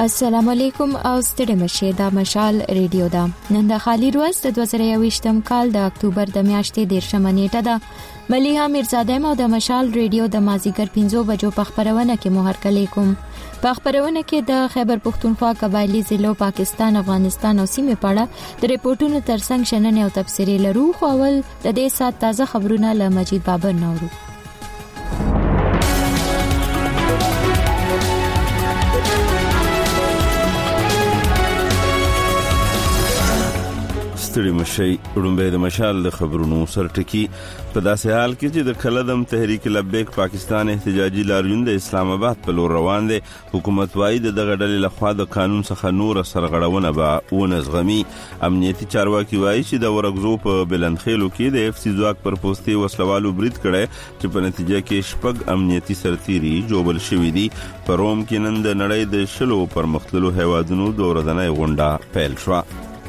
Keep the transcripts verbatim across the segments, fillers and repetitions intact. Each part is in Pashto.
السلام علیکم او ستړي مشه دا مشال ریډیو دا نن د خالی روز د دوه زره یوویشتم کال د اکتوبر د میاشتې دیرشمه نیټه ده. ملیحه میرزاده مو د مشال ریډیو د مازیګر پنځو بجو په خبرونه کې مو هرکلی کوم. په خبرونه کې د خیبر پختونخوا قبایلی ضلعو پاکستان افغانستان او سیمې په اړه د ریپورتونو ترڅنګ شننې او تبصرې لرو. خو اول د دې سات تازه خبرونه له مجید بابر نورو. ستړي مشي رومبه د مشال د خبرونو سرټکی په داسې حال کې چې د کلدم تحریک لبیک پاکستان احتجاجي لاریون د اسلام آباد په لور روان دي. حکومت وايي د دغه ډلې لخوا د قانون څخه نور سرغړونه به ونزغمي. امنیتي چارواکي وايي چې د ورغزو په بلندخیلو کې د اف سی ځواک پر پوسټي وسلوالو برید کړي چې په نتیجه کې شپږ امنیتي سرتيري جوړل شوې دي. په روم کې نن د نړۍ د شلو پر مختلفو هیوادونو د ورځنۍ غونډه پیل شوه.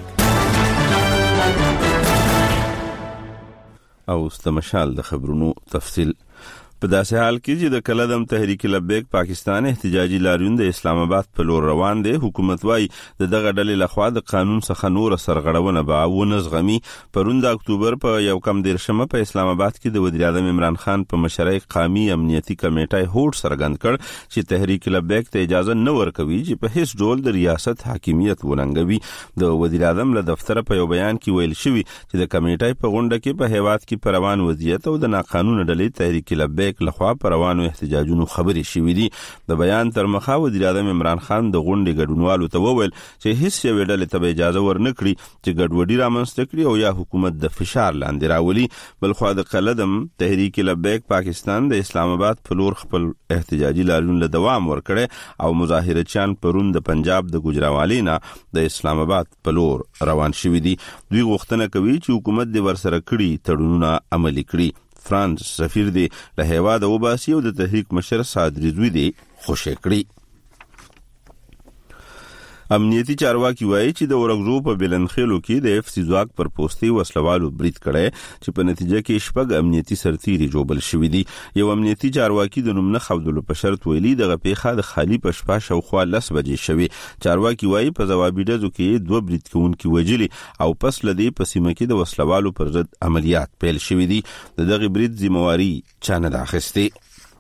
او استمشال د خبرونو تفصیل په داسې حال کې چې د کلدم تحریک لبیک پاکستان احتجاجي لاریون د اسلام آباد په لور روان دي. حکومت وايي د دغه ډلې لخوا د قانون څخه نور سرغړونه به ونزغمي. پرون د اکتوبر په یو کم دیرشمه په اسلام آباد کې د وزیر اعظم عمران خان په مشرۍ قومي امنیتي کمیټه هوډ سرګند کړ چې تحریک لبیک ته اجازه نه ورکوي چې په هیڅ ډول د ریاست حاکمیت وننګوي. د وزیر اعظم له دفتر په یو بیان کې ویل شوی چې د کمیټې په غونډه کې په هیواد کې پروان وضعیت او د ناقانونه ډلې تحریک لبیک لخوا پروانو احتجاجونو خبرې شوې دي. د بیان تر مخه وزیر اعظم عمران خان د غونډې ګډونوالو ته وویل چې هیڅ یو ډلې ته اجازه ورنکړي چې ګډوډي رامنځته کړي او یا حکومت د فشار لاندې راولي. بلخو د قلدم تحریک لبیک پاکستان د اسلام آباد په لور خپل احتجاجي لاریون له دوام ورکړي او مظاهرچیان پرون د پنجاب د ګوجراوالۍ نه د اسلام آباد په لور روان شوي دي. دوی غوښتنه کوي چې حکومت د ورسره کړي تړونونه عملي کړي. فرانس سفیر دی له هیواده وباسي او د تحریک مشر سعد رضوی دی خوشی کړي. امنیتي چارواکي وایي چې د ورغزو په بلندخیلو کې د اف سی ځواک پر پوسټي وسلوالو برید کړي چې په نتیجه کې شپږ امنیتي سرتيري جوړل شوې دي. یو امنیتي چارواکي د نوم نه خودلو په شرط ویلي دغه پیښه د خالی په شپه شاوخوا لس بجې شوې. چارواکي وایي په ځوابي ډزو کې دوه برید کوونکي وژلي او پس لدی په سیمه کې د وسلوالو پر ضد عملیات پیل شوې دي. د دغه برید ذمہواری چا نه ده اخیستې.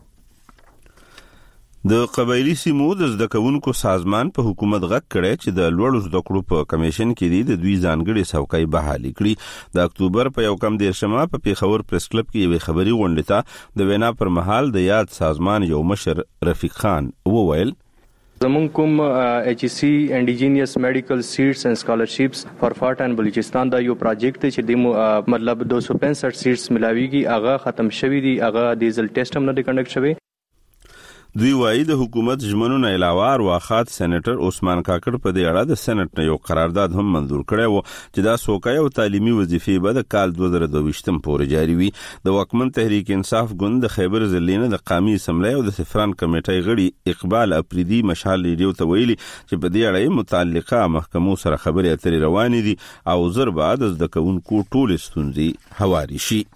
د قبایلی سیمو د زده کوونکو سازمان په حکومت غږ کړی چې د لوړو زده کړو په کمیشن کې د دوی ځانګړي څوکۍ بحالي کړي. د اکتوبر په یو کم دیرشمه په پیښور پریس کلب کې یوې خبري غونډې ته د وینا پر مهال د یاد سازمان یو مشر رفیق خان وویل زمون کوم ایچ سی انډیجینیس میډیکل سیټس اینڈ سکالرشپس فار فارټ اینڈ بلوچستان دا یو پروجیکټ چې د مطلب دو سو پینسٹھ سیټس ملاویږي هغه ختم شوی دی. هغه ډیزل ټیسټ هم نه کنډکټ شوی. دوی وايي د حکومت ژمنو نه علاوه ارواخات سېنیټر عثمان کاکړ په دې اړه د سېنات نه یو قرارداد هم منظور کړی و چې دا څوکۍ او تعلیمي وظیفې به د کال دوه زره دوه ویشتم پورې جاري وي. د واکمن تحریک انصاف ګوند د خیبر ضلع نه د قومي اسمبلی او د سفران کمیټې غړي اقبال افریدي مشال ریډیو ته ویلي چې په دې اړه متعلقه محکمو سره خبرې اترې روانې دي او زر بعد د زده کوونکو ټول ستونزې هواري شي.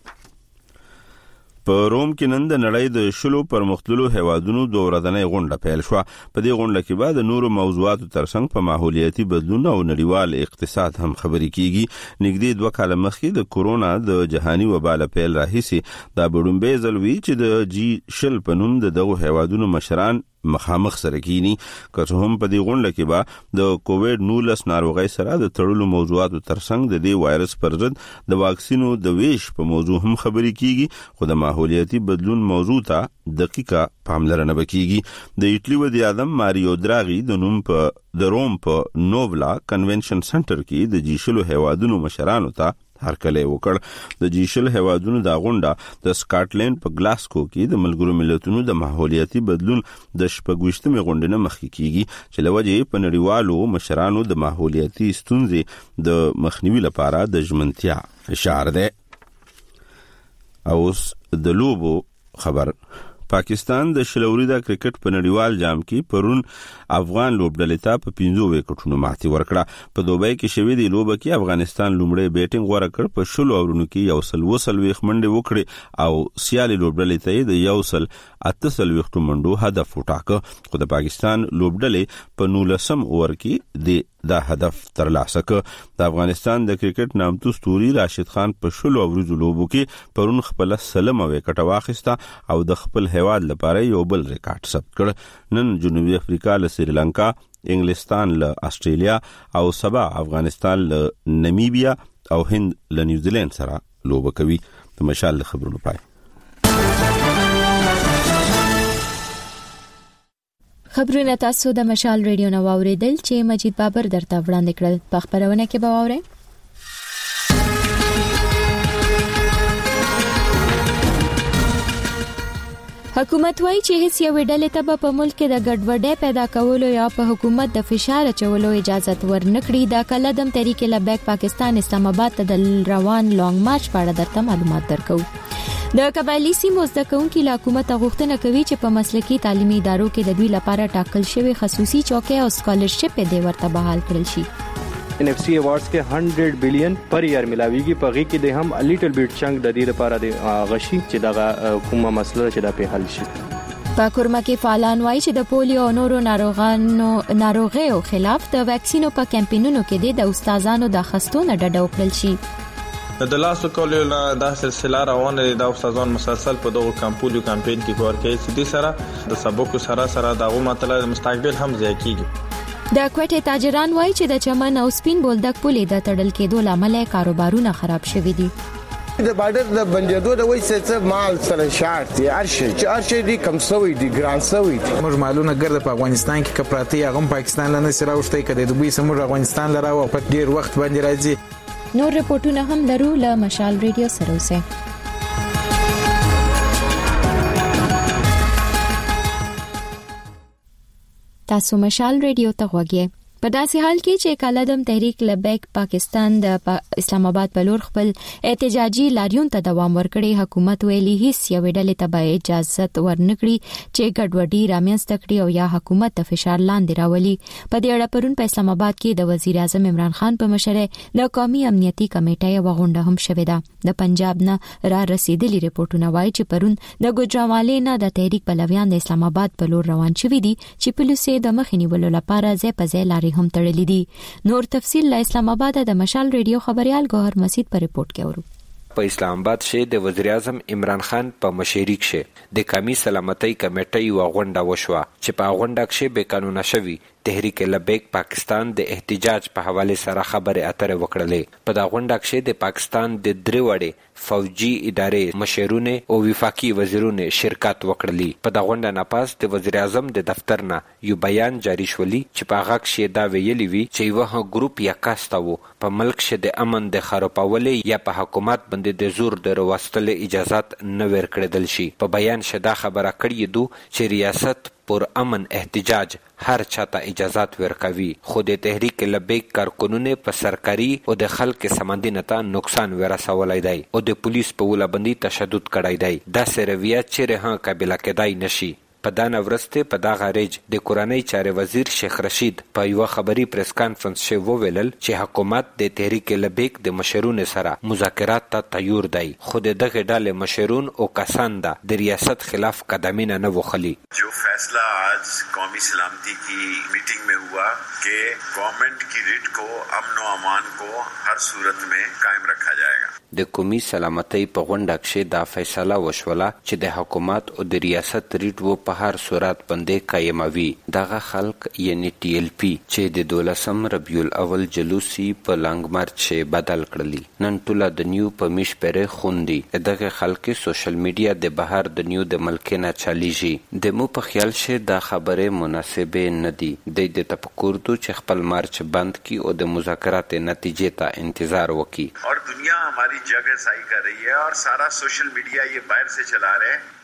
په روم کې نن د نړۍ د شلو پر مختلفو هیوادونو د ورځنۍ غونډه پیل شوه. په دې غونډه کې به د نورو موضوعاتو ترڅنګ په ماحولیاتي بدلون او نړیوال اقتصاد هم خبرې کیږي. نږدې دوه کاله مخکې د کورونا د جهاني وبا له پیل راهیسې دا به لومړی ځل وي چې د جی شل په نوم د دغو هیوادونو مشران مخامخ سره کینی. که څه هم په دې غونډه کې به د کووډ نولس ناروغۍ سره د تړلو موضوعاتو ترڅنګ د دې وایرس پر ضد د واکسینو د ویش په موضوع هم خبرې کیږي. خو د ماحولیاتي بدلون موضوع ته دقیقه پاملرنه وکړي. د ایټلی وزیر اعظم ماریو دراغي د نوم په د روم په نوولا کنونشن سنټر کې د جیشلو هیوادونو مشرانو ته هرکلی وکړ. د جیشل هیوادونو د غونډه د سکاټلند په گلاسکو کې د ملګرو ملتونو د ماحولیاتي بدلون د شپږویشتمې غونډې نه مخکې کیږي چې لوجه په نړیوالو مشرانو د ماحولیاتي ستونزې د مخنیوي لپاره د ژمنتیا اشاره ده. اوس د لوبو خبر پاکستان د شلوري د کرکټ په نړیوال جام کې پرون افغان لوبډلې ته په پنځو وکټونو ماتې ورکړه. په دوبۍ کې شوې د لوبه کې افغانستان لومړی بیټینګ غوړه کړ، په شلو اورونو کې یو سل وسلويخ منډه وکړي او سیالي لوبډلې ته د یو سل اته سلويختو منډو هدف وټاکه. خو د پاکستان لوبډلې په نولسم اوور کې د دا هدف ترلاسه کړ. د افغانستان د کرکټ نامتو ستوري راشد خان په شلو اوريزو لوبو کې پرون خپل سلمه وکټه واخیسته او د خپل هیواد لپاره یو بل ریکارډ ثبت کړ. نن جنوبي افریقا له سریلانکا، انګلستان له استرالیا او سبا افغانستان له نمیبیا او هند له نیوزیلند سره لوبه کوي. د مشال خبرونو پای. خبرونه تاسو د مشال ریډیو نو اوریدل چې مجید بابر درته وړاندې کړل. په خبرونه کې به واورئ حکومت وايي چې هیڅ یو ډلې ته په ملک کې د ګډوډۍ پیدا کولو یا په حکومت د فشار چولو اجازه ورنکړي. د کلدم تحریک لبیک پاکستان اسلام آباد ته د روان لانګ مارچ په اړه درته معلومات درکو. د قبایلی سیمو زده‌کوونکي له حکومت غوښتنه کوي چې په مسلکي تعلیمي ادارو کې د دوی لپاره ټاکل شوی خصوصي چوکۍ او سکالرشپ د ورته بحال کړل شي. ان اف سی ایوارډز کې سل بلین پر ایئر ملاویږي. په غي کې د هم ا لیټل بیټ چنک د دې لپاره د غشي چې دغه کومه مسله چې د په حل شي. په کورما کې فعالان وایي چې د پولیو او نورو ناروغانو ناروغیو خلاف د ویکسینو په کمپاینونو کې د استادانو د خستونو ډډه وکړل شي. د لاسو کولو د سلسله روانه دي. د استادان مسلسل په دغه کمپولیو کمپاین کې کار کوي چې د سره د سبق سره سره دغه مطلب مستقبل هم ځای کیږي. د کوټې تاجران وایي چې د چمن او سپین بولدک پولې د تړل کېدو لامل کاروبارونه خراب شوي دي. د بارډر د بندیدو د وایي چې مال سره شارت دی ارشي چې ارشي دي کم سوي دي ګران سوي دي. موږ مالونه ګرځي په افغانستان کې کپراتی هغه پاکستان له نسره اوشته کړي د دوی سمور افغانستان لره او په ډیر وخت باندې راځي. نور رپورټونه هم لرو له مشال ریډیو سره اوسه. تاسو مشال ریډیو ته غوږی. په داسې حال کې چې کلدم تحریک لبیک پاکستان د پا اسلام آباد په لور خپل احتجاجي لاریون ته دوام ورکړي، حکومت ویلي هیڅ یو ډلې ته به اجازه ورنکړي چې ګډوډي رامنځته کړي او یا حکومت ته فشار لاندې راولي. په دې اړه پرون په اسلام آباد کې د وزیر اعظم عمران خان په مشرۍ د قومي امنیتي کمیټې یو غونډه هم شوې ده. د پنجاب نه را رسیدلي رپورټونه وایي چې پرون د ګوجرانوالۍ نه د تحریک پلویان د اسلام آباد په لور روان شوي دي چې پولیسو د مخې نیولو لپاره ځای په ځای لارې هم تړلې دي. نور تفصیل له اسلام آباد د مشال ریډیو خبريال ګوهر مسید پر رپورت کې اورو. په اسلام آباد کې د وزیر اعظم عمران خان په مشرۍ کې د قومي سلامتۍ کمیټې یو غونډه وشوه چې په غونډه کې به قانون شوی تحریک لبیک پاکستان د احتجاج په حواله سره خبرې اترې وکړلې. په دا غونډه کې د پاکستان د درې وړې فوجي ادارې مشرونه او وفاقي وزیرونه شرکت وکړلی. په دا غونډه نه پاس د وزیر اعظم د دفتر نه یو بیان جاری شولی چې په هغه کې دا ویلي وی چې یو ګروپ یا کاستو په ملک کې د امن د خرابولې یا په حکومت باندې د زور د وروستل اجازهات نه ورکړل شي. په بیان شدا خبره کړې دو چې ریاست پر امن احتجاج هر چاته اجازات ورکوي، خو د تحریک لبیک کارکونونه په سرکاري او د خلک سمندینه ته نقصان ورسولای دی او د پولیس په ولابندي تشدد کړای دی. دا سرویه چې رها قابل کېدای نشي. په دانه ورسته په دا غاریج د کورنۍ چارې وزیر شیخ رشید په یو خبري پریس کانفرنس کې وویل چې حکومت د تحریک لبیک د مشرونو سره مذاکرات ته تیار دی، خو دغه ډلې مشرون او کسان د ریاست خلاف قدمونه نه وخلی. جو فیصلہ آج قومی سلامتی کی میٹنگ میں ہوا کہ گورنمنٹ کی ریٹ کو امن و امان کو ہر صورت میں قائم رکھا جائے گا. د قومي سلامتۍ په غونډه کې دا فیصله وشوله چې د حکومت او د ریاست ریټ و په هر صورت باندې قائموي. دغه خلک یعنی ټي ال پی چې د دولسم ربیع الاول جلوسي په لانګ مارچ بدل کړلی، نن ټوله د نیو په میش پرې خوندي. دغه خلک سوشل میډیا د بهر د نیو د ملکینه چالیږي. د مو په خیال شه دا خبره مناسبه نه دي. د دې تفکر دو چې خپل مارچ بند کی او د مذاکرات نتیجې ته انتظار وکي. اور دنیا ہماری جگہ سائی کر رہی ہے اور سارا سوشل میڈیا یہ باہر سے چلا رہے ہیں.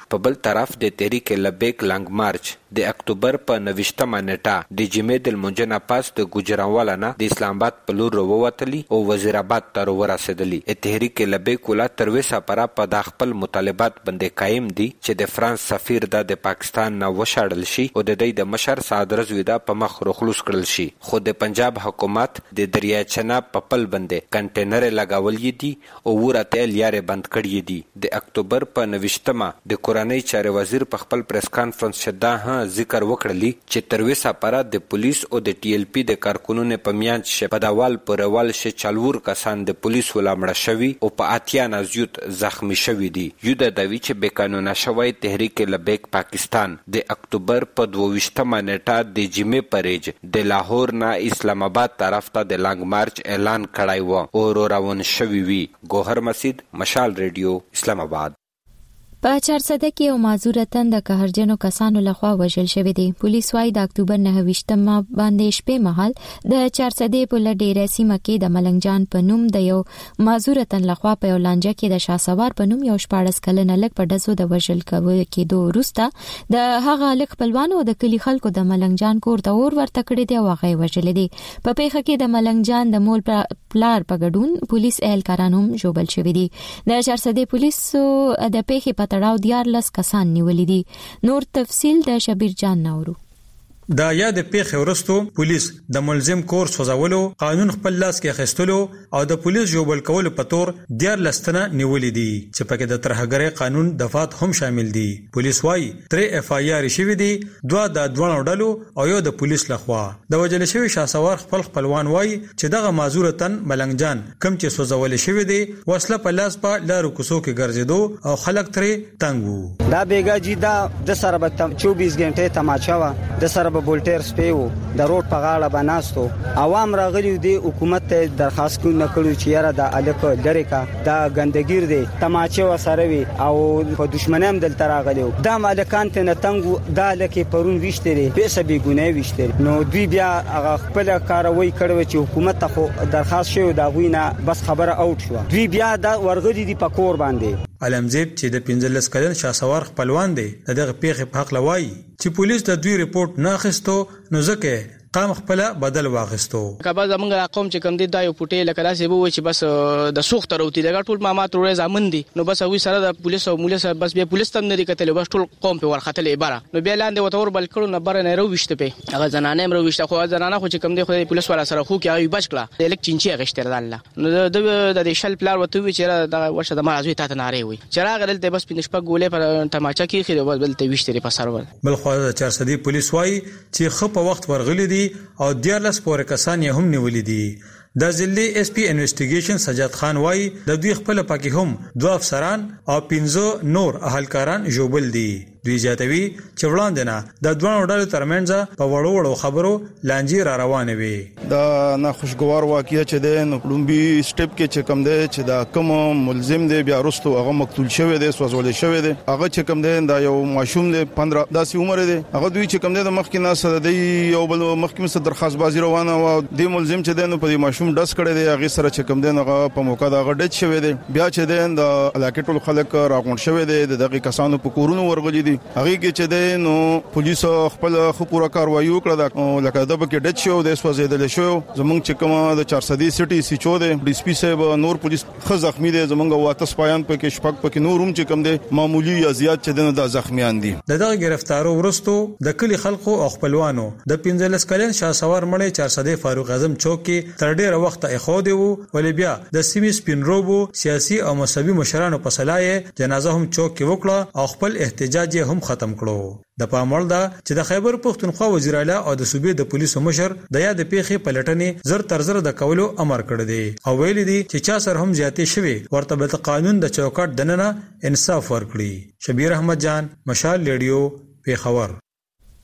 په بل طرف د تحریک لبیک لانګ مارچ د اکتوبر په نوشتمه نیټه د جمعې د لمونځ نه پس د ګوجرانوالا نه د اسلام آباد په لور ووتلی او وزیر آباد ته ورسېدلی. تحریک لبیک ولا تر اوسه پورې په د خپل مطالبات باندې قایم دي چې د فرانس سفیر د پاکستان نه وشاړل شي او د دې د مشر سعد رضوی د په مخ خلوص کړل شي. خو د پنجاب حکومت د دریای چناب په پل باندې کنټینر لګاولې دي او ورته لارې بند کړې دي. د اکتوبر په نوشتمه د کورنۍ چارې وزیر په خپل پریس کانفرنس شدا ها ذکر وکړلی چې تر اوسه پورې د پولیس او د ټي ایل پی د کارکونونو په میانځ شپداوال پرول شي چالور کسان د پولیس ولامړه شوی او په اتیا نه زیات زخمی شوی دي. یو د دوی چې به قانونا شوی تحریک لبیک پاکستان د اکتوبر په دویشتمه نیټه د جمعې پریج د لاهور نه اسلام آباد طرف ته د لانګ مارچ اعلان کړای و او روان شوی وی. ګوهر مسجد، مشال ریډیو، اسلام آباد. په چارسده کې یو معذورتن د قهرجنو کسانو لخوا وژل شوی دی. پولیس وايي د اکتوبر نه ویشتمه باندې شپې مهال د چارسده په لډیره سیمه کې د ملنګ جان په نوم د یو معذورتن لخوا په یو لانجه کې د شاسوار په نوم یو شپاړس کلنه لک په دزو د وژل کېدو وروسته د هغه لک خپلوانو د کلی خلکو د ملنګ جان کور ته اور ورته کړی دی او هغه وژل دي. په پیښه کې د ملنګ جان د مول پلار په ګډون پولیس اهلکاران هم جوړل شوی دي. د چارسده پولیسو د پیښې په تړاو دیارلس کسان نیولې دي. نور تفصیل د شبیر جان نورو. دا یاد پیښې ورستو پولیس د ملزم کور سوځولو، قانون خپل لاس کې اخیستلو او د پولیس جوړول کولو په تور ډیر لستنه نیولې دي چې پکې د ترهګرۍ قانون دفعات هم شامل دي. پولیس وايي ترې اف آی آر شوی دي، دوه د دوه ډلو او یو د پولیس لخوا. د وجل شوی شاسوار خپل خپلوان وايي چې دغه معذورتن ملنګ جان کم چې سوځول شوی دي وسله په لاس په لارو کوڅو کې ګرځېدو او خلک ترې تنګ وو. دا بیګا جی دا د سره به چوبیس غنټه تماچا وا د سره به بولټر سپیو د روډ په غاړه بناستو. عوام راغلي دي حکومت ته درخواست کوي نه کړو چې یاره د الکو لری کا دا ګندګیر دي تماچه وسره وي او په دشمنام دل تراغلیو دا مالکان ته نه تنګو دا لکه پرون وشتري پیسې به ګونې وشتري. نو دوی بیا هغه خپل کاروي کړو چې حکومت ته درخواست شوی دا غوینه بس خبره اوټ شو. دوی بیا دا ورغلي دي په کور باندې. علمزیب چې د پنځلس کلن شاسوار خپلوان دی دغه پیښې په حق لوي چې پولیس د دوی ریپورت نه اخیستو نو ځکه قام خپل بدل واغستو. کبا زمونږ قوم چې کم دي دا یو پټه لکه داسې وو چې بس د سوخ تر وتی دغه ټول مامات ورې زامن دي نو بس وی سره د پولیس او مولس بس بیا پولیس تم نه کتل بس ټول قوم په ورختل عباره نو بیا لاندې وتور بل کړو نه بر نه رويشته په هغه زنانه مرو وشته خو زنانه خو چې کم دي خو پولیس ولا سره خو کې بچ کړه الک چینچی غشتر الله نو د د شل پلار وته وی چې دا ورشه د مازوي ته نه وي چراغ دلته بس پینځ په ګولې پر تماچا کې خېره بل ته وشتري په سرور بل خو د چارسدي پولیس وای چې خو په وخت ورغلي دي او د لس پورې کسان یې هم نیولې دي. د ضلع ایس پی انویسټیګیشن سجاد خان وای د دوی خپل پاکي هم دوه افسران او پنځه نور اهلکاران جوړل دي. دوی زیاتوي چې وړاندې نه د دوه ډلو ترمنځ په وړو وړو خبرو لانجې را روانې وي. دا نه خوشګوار واقعیا چې د نوپلومبي سټپ کې چې کم دی چې دا کوم ملزم دی بیا وروسته هغه مقتول شوی دی سوځول شوی دی هغه چې کم دی دا یو ماشوم دی پندرہ داسې عمر دی هغه دوی چې کم دی د مخکې نه سره دی یو بل مخکې سره درخواست بازی روانه و د ملزم چې دی نو په ماشوم ډس کړی دی هغه سره چې کم دی هغه په موقع دا هغه ډچ شوی دی بیا چې دی د علاقې ټول خلک راغون شوی دی دغه کسانو په کورونو ورغلي دي هغه کې چې دی نو پولیس خپل خو پورا کاروایی وکړه لکه د بکې ډچ شو د سوځیدل شو زمونږ چې کومه د چارسدي سټي سی چو دی ډي سي پي صاحب نور پولیس خو زخمی دي زمونږ واته سپایان په کې شپږ پکې نور هم چې کم دي معمولی یا زیات چې دنه د زخمیان دي. دغه گرفتارو ورستو د کلی خلکو او خپلوانو د پنځلس کلن شاسوار مړی چارسدي فاروق اعظم چوک کې تر ډیره وخت اخو دی وو ولې بیا د سیمې سپین روبو سیاسي او مذهبي مشرانو په صلاحه جنازه هم چوک کې وکړه او خپل احتجاج هم ختم کړو. د پاموړ دا چې د خیبر پښتونخوا وزیر اعلی او د صوبې د پولیسو مشر د یاد پیښې پلټنې زر تر زر د کولو امر کړی دی او ویل دي چې چا سره هم زیاتې شوي ورته به قانون د چوکاټ دننه انصاف ورکړي. شبیر احمد جان، مشال ریډیو، پیښور.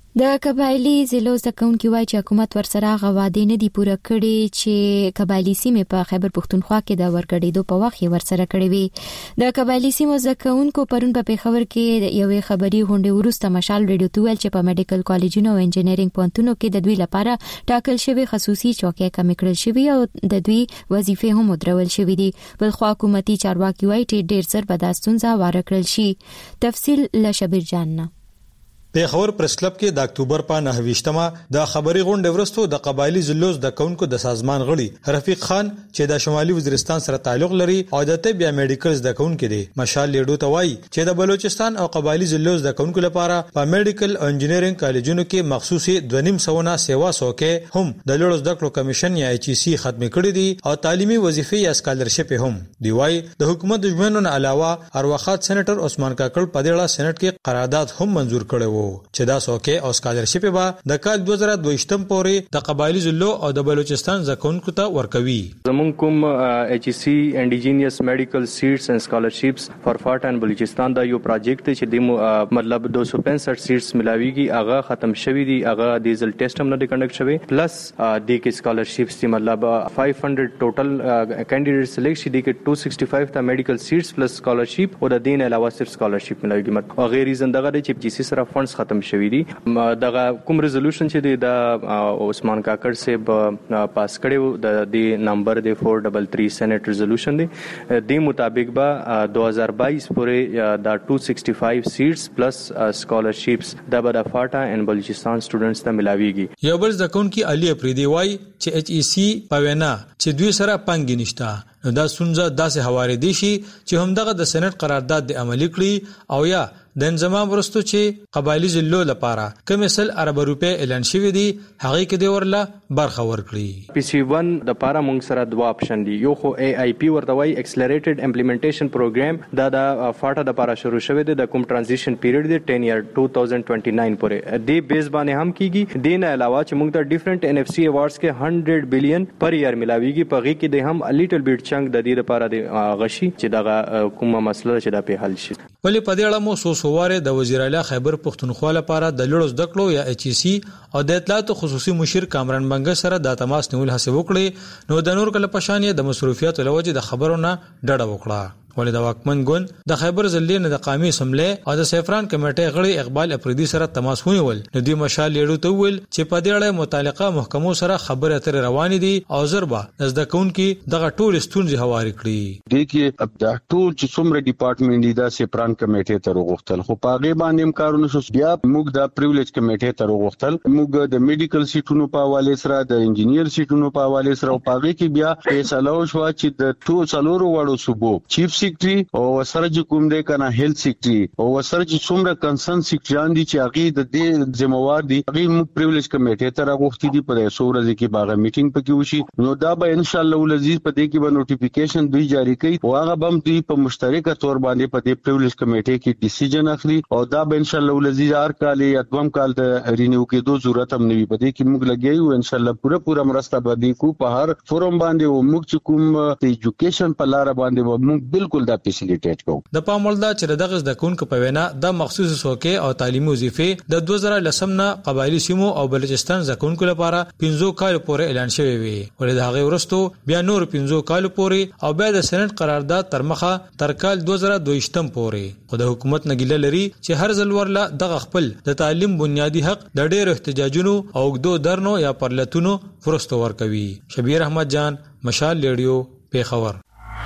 د قبایلی ضلعو زکونکي وایي چې حکومت ورسره غواړي نه دی پوره کړي چې قبایلی سیمې په خیبر پختونخوا کې د ورګړېدو په وخت ورسره کړي وي. د قبایلی سیمو زکونکو پرون په پیښور کې یوې خبري غونډې وروسته مشال ریډیو ته ویل چې په میډیکل کالجونو او انجینرینګ پوهنتونونو کې د دوی لپاره ټاکل شوی خصوصي چوکۍ کم کړل شوی او د دوی وظیفې هم درول شوی دي. بل خو حکومتي چارواکي وایي چې ډېر زر به دا ستونزه واره کړل شي. تفصیل له شبیر جان نه. پیښور پریس کلب کې د اکتوبر په نهه د خبري غونډې ورستو د قبایلی ضلعو د کونکو د سازمان غړي رفیق خان چې د شمالي وزیرستان سره تعلق لري او د طب یا میډیکل د کونکو دی مشال لیډو ته وایي چې د بلوچستان او قبایلی ضلعو د کونکو لپاره په میډیکل او انجینرینګ کالجونو کې مخصوصي دوه سوه سیوا سوکې هم د لوړ زده کړو کمیشن یا ایچ ای سی ختم کړي دي او تعلیمي وظیفې یا سکالرشپ هم دی. وایي د حکومت د ژمنو علاوه ارواخات سېنیټر عثمان کاکړ په دې اړه سېنات کې قرارداد هم منزور کړي چې دا سوکې او سکالرشپ به د کال دوه زره دوه پورې د قبایلی ضلعو او د بلوچستان زکونکو ته ورکوي. زمون کوم ایچ ای سی انډیجینیس میډیکل سیټس اینڈ سکالرشپس فار فارټ اینڈ بلوچستان دا یو پروجیکټ چې د مطلب دو سو پینسٹھ سیټس ملاویږي هغه ختم شوی دی. هغه ډیزل ټیسټ هم نه کنډکټ شوی پلس د کې سکالرشپس دی مطلب پانچ سو ټوټل کینډیډیټ سلیکټ شي دی کې دو سو پنځه تا میډیکل سیټس پلس سکالرشپ او د دین علاوه صرف سکالرشپ ملاویږي. مطلب غیر ریزن دغه چې جی سی سره فندز ختم شوی دي. دغه کوم ریزولوشن چې دی د عثمان کاکړ صاحب پاس کړو د دې نمبر دی چار تین تین سینټ ریزولوشن دی د مطابق به دو هزار بائیس پورې د دو سو پنځه سیټس پلس سکالرشپس د بد فاټا ان بلوچستان سټوډنټس ته ملاويږي. یو بل ځکونکي علي افریدي وای چې ایچ ای سی پوینا چې دوی سره پنګ نشتا نو دا سنځه داسې حواله دي شي چې همدغه د سېنات قرارداد د عملی کړی او یا د انضمام ورستو چې قبایلی ضلعو لپاره کم سل ارب روپے اعلان شوی دي هغه کې دی ورله برخه ورکړي. پی سی ون د پاره مونږ سره دوا اپشن دي. یو خو ای آی پی ورته وای اکسلریټډ امپلیمنټیشن پروګرام دا د فاټا د پاره شروع شوی دی د کوم ترانزیشن پیریډ دی دس ایئر دو هزار نوي نو پورې دی بیس باندې هم کیږي. دین علاوه چې مونږ د ډیفرنٹ ان اف سی ایوارډز کې سو بلین پر ایئر ملاویږي په غي کې د هم لیټل بیټ چنک د دې لپاره د غشي چې دغه کومه مسله چې دا په حل شي. ولې په دې اړه مو سو سواره د وزیر اعلی خیبر پختونخوا لپاره د لوړ زده کړو یا ایچ ای سی او د اطلاعات خصوصي مشیر کامران بنګ سره د تماس نیول هڅه وکړي نو د نور کله پشانې د مصروفیت لوجه د خبرونه ډډه وکړه. ولې د واکمن ګوند د خیبر ضلع نه د قومي اسمبلی او د سیفران کمیټې غړي اقبال افریدي سره تماس ونیول نو دوی مشال لیډو ته ویل چې په دې اړه متعلقه محکمو سره خبرې اترې روانې دي او زربا نزدکون کې دغه ټول ستونزې هواري کړي. دیکھیے اب دا ټول چې څومره ډپارټمنټ دي دا سیفران کمیټې ته وغوښتل خو پاغه باندې کارونه شو بیا موږ د پریویلیج کمیټې ته وغوښتل موږ د میډیکل سیټونو په حواله سره د انجینیر سیټونو په حواله سره او پاغه کې بیا فیصله وشو چې د ټول څلورو وړو صوبو چیف سیکرټري او سره چې کوم دی کنه هیلث سیکرټري او سره چې څومره کنسرن سیکرټریان دي چې هغه د دې ذمہوار دي هغه موږ پریویلیج کمیټې ته راغوښتي دي په څو ورځې کې باغه میټینګ پکې وشي نو دا به ان شاء الله ولزیز په دې کې به نوټیفیکیشن دوی جاری کوي او هغه به دوی په مشترکه تور باندې په دې پریویلیج کمیټې کې ډیسیژن اخلي او دا به ان شاء الله ولزیز هر کال یا دوم کال د رینیو کېدو ضرورت هم نه وي. په دې کې موږ لګیو ان شاء الله پوره پوره مرسته به دي کو په هر فورم باندې او موږ چې کوم د ایجوکیشن په لار باندې موږ بالکل دا فیسیلیټیټ کوو. د پامولدا چې دغه د کونکو په وینا د مخصوص سوکې او تعلیمي وظیفې د دوه زره لسم نه قبایلی سیمو او بلوچستان زکونکو لپاره پنځه کال پورې اعلان شوی وي ولې د هغه ورستو بیا نور پنځه کال پورې او بیا د سېنات قرارداد تر مخه تر کال دوه زره دوه پورې خو د حکومت نګیله لري چې هر ځل ورله دغه خپل د تعلیم بنیادی حق د ډېر احتجاجونو او دو درنو یا پرلتونو فرستو ورکوي. شبیر احمد جان مشال ریډیو پیښور.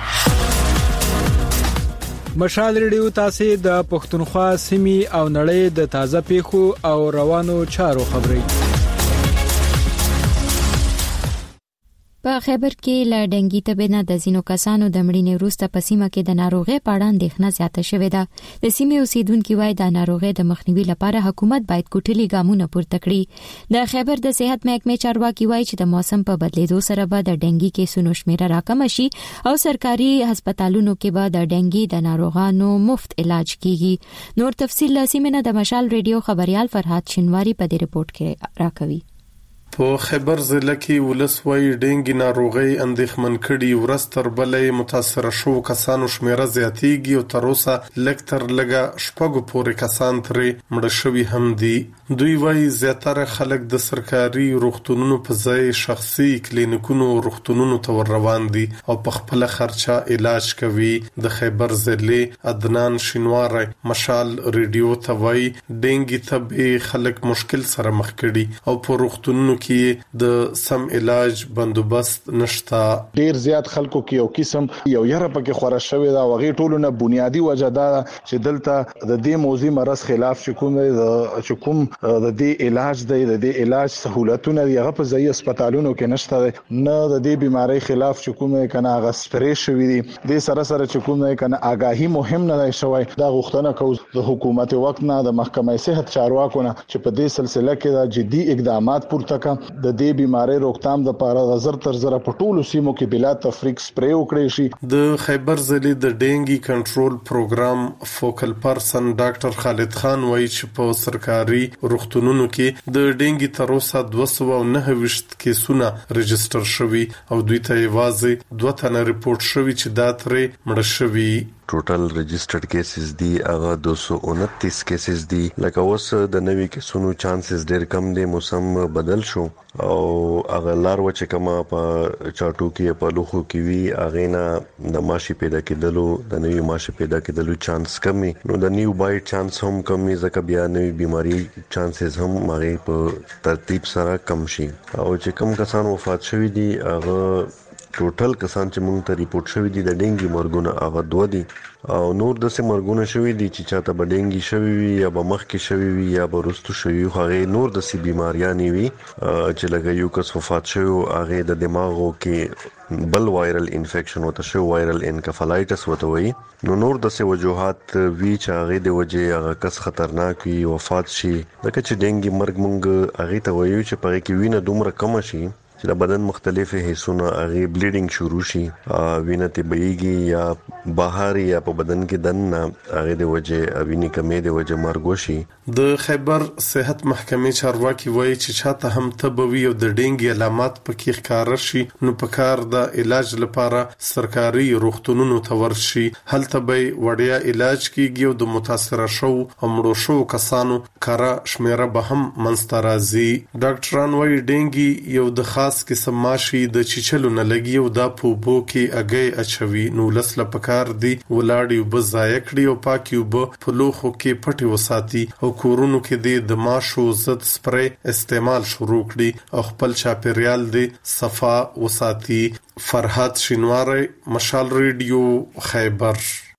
مشال ریډیو تاسو د پښتونخوا سیمې او نړۍ د تازه پیښو او روانو چارو خبري. په خیبر کې له ډنګي تبې نه د ځینو کسانو د مړینې وروسته په سیمه کې د ناروغۍ په اړه اندېښنه زیاته شوې ده. د سیمې اوسیدونکو وايي د ناروغۍ د مخنیوي لپاره حکومت باید کوټلي ګامونه پورته کړي. د خیبر د صحت محکمې چارواکي وايي چې د موسم په بدلیدو سره به د ډنګي کیسونو شمیره راکم شي او سرکاري هسپتالونو کې به د ډنګي د ناروغانو مفت علاج کیږي. نور تفصیل له سیمې نه د مشال ریډیو خبريال فرحات شینواری په دې رپورت کې راکوي. په خیبر ضلع کې ولسوي ډینګي ناروغي اندېښمن کړي ورځ تر بلې متاثره شو کسانو شمیره زیاتېږي او تر اوسه لږ تر لږه شپږو پورې کسان ترې مړه شوي هم دي. دوی وايي زیاتره خلک د سرکاري روغتونونو په ځای شخصي کلینیکونو او روغتونونو ته ور روان دي او په خپل خرچه علاج کوي. د خیبر ضلع عدنان شینواری مشال ریډیو ته وايي ډینګي تبې خلک مشکل سره مخ کړي او په روغتونونو کې د سم علاج بندوبست نشتا. ډیر زیات خلکو کې یو قسم یو یره پکې خورا شوی دا وغه ټولونه بنیادی وجه دا چې دلته د دې موضوع مرز خلاف چې کوم د کوم د دې علاج دی د دې علاج سہولتونه هغه په ځای هسپتالونو کې نشته نه د دې بیماری خلاف چې کوم کنه هغه سپری شوی دی د سره سره چې کوم کنه آگاهی مهم نه شوی دا غوښتنه کوي د حکومت وخت نه د محکمې صحت چارواکو نه چې په دې سلسله کې دا جدي اقدامات پورته کا د دې بیماری روکتام د پاره زر تر زر په ټولو سیمو کې بلا تفریق سپری وکړي شي. د خیبر ضلع د ډینګي کنټرول پروګرام فوکل پرسن ډاکټر خالد خان وایي چې په سرکاري روغتونونو کې د ډینګي تر اوسه دوه سوه او نهه ویشت کیسونه رجستر شوي او دوی ته یوازې دوه تنه ریپورت شوي چې دا ترې مړه شوي. ټوټل رجسترډ کیسز دی هغه دوه سوه انتیس کیسز دی. لکه اوس د نوي کیسونو چانسز ډیر کم دی موسم بدل شو او هغه لار و چې کما په چاټو کې په لوخو کې وی هغه نه د ماشي پیدا کېدلو د نوي ماشي پیدا کېدلو چانس کمی نو د نیو بایټ چانس هم کمی ځکه بیا نوي بیماری چانسز هم هغه په ترتیب سره کم شي او چې کم کسان وفات شوي دي هغه ټوټل کسان چې موږ ته ریپورت شوی دي د ډینګي مرګونه هغه دوه دي او نور د سه مرګونه شوی دي چې چاته به ډینګي شوی وي یا به مخ کې شوی وي یا به رستو شوی وي هغه نور د سه بیماریاں وي چې لکه یو کس وفات شوی هغه د دماغو کې بل وایرل انفیکشن وته شو وایرل انکفالایټس وته وي نو نور د سه وجوهات وی چې هغه د وجه هغه کس خطرناک وي وفات شي لکه چې ډینګي مرګ مونږ هغه ته وایو چې پاره کې وینه دومره کم شي چې د بدن مختلفه حصونه هغه بلیډینګ شروع شي وینه ته بهيږي یا بهر یا په بدن کې دنه هغه د وجه وینې کمې د وجه مرګ شي. د خیبر صحت محکمې چارواکي وایي چې چاته هم تبوي او د ډینګي علامات پکې ښکار شي نو په کار د علاج لپاره سرکاري روغتونونو ته ورشي هلته به وړیا علاج کیږي او د متاثره شو او مړو شو کسانو کارا شمیره به هم منځته راځي. ډاکټران وایي ډینګي یو د خاص قسم ماشي د چیچلو نه لګي او دا په بو کې اگې اچوي نو لسله پکار دی ولاړی وب ضایع کړي او پاکي وب په لوخو کې پټي وساتي او کورونو کې د ماشو ضد سپری استعمال شروع کړي او خپل چاپیریال دی صفا وساتي. فرحات شینواری مشال ریډیو خیبر.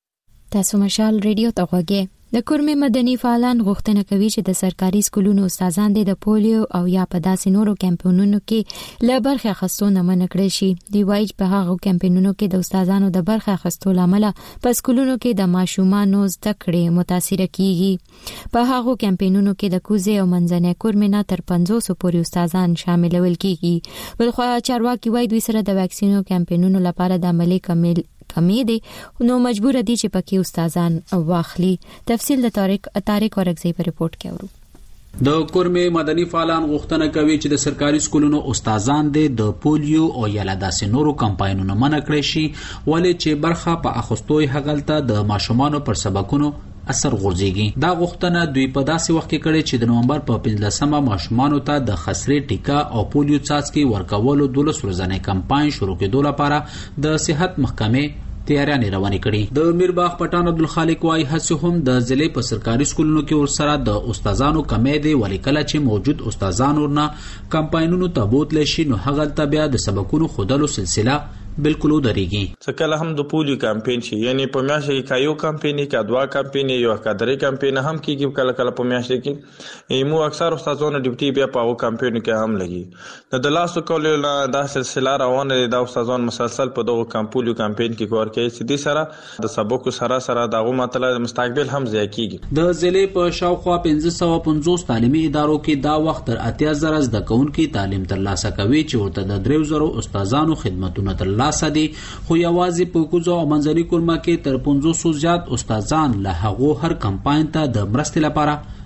تاسو مشال ریډیو ته غوږی. د کورمې مدني فعالان غوښتنه کوي چې د سرکاري سکولونو استادان د پولیو او یا په داسې نورو کمپاینونو کې له برخه اخیستو نه منع کړي شي. دی وایي په هغه کمپاینونو کې د استادانو د برخه اخیستو لامل په سکولونو کې د ماشومانو زده کړې متاثر کیږي. په هغه کمپاینونو کې د کوزې او منځنۍ کورمې نه تر پنځوس پورې استادان شاملول کیږي. بلخو چارواکي وایي دوی سره د واکسینو کمپاینونو لپاره د عملی کمیل کمی دي نو مجبور دي چې پکې استادان واخلي. تفصیل د طارق طارق ورغزي په ریپورت کې اورو. د کورمې مدني فعالان غوښتنه کوي چې د سرکاري سکولونو استادان د پولیو او یا داسې نورو کمپاینونو منع کړي شي ولې چې برخه په اخستوي هغلته د ماشومانو پر سبقونو اثر غورځيږي. دا غوښتنه دوی په داسې وخت کې کړي چې د نومبر په پنځلسمه ماشومانو ته د خسرې ټیکا او پولیو څاڅکي ورکولو دولس ورځنی کمپاین شروع کېدو لپاره د صحت محکمې تیاریانې روانې کړي. د میرباغ پټان عبدالخالق وايي هڅه هم د ضلع په سرکاري سکولونو کې ورسره د استادانو کمې دي ولې کله چې موجود استادانو نه کمپاینونو ته بوتل شي نو هغه ته بیا د سبقونو خودلو سلسله بالکل ودرېږي. څه کله هم د پولیو کمپاین شي یعنی په میاشت کې کایو کمپاین کې دوا کمپاین یو کادرې کمپاین هم کیږي کله کله په میاشت کې ایمو اکثر استادانو ډیوټي بیا په هغه کمپاین کې هم لګي. د لاسو کولو دا سلسله روانه ده د استادانو مسلسل په دغه کمپاین کمپاین کې کار کوي چې د سره د سبق سره سره دغه مطلب مستقبل هم ځای کیږي. د ضلع په شاوخوا پنځه سوه پنځوس تعلیمي ادارو کې دا وخت تر اتیا زره زده کوونکي تعلیم ترلاسه کوي چې ورته د درې زره استادانو خدمتونه ترلاسه دي خو یوازې په کوزو او منځني کورمه کې تر پنځوس زیات استادان له هغو هر کمپاین ته د مرستې لپاره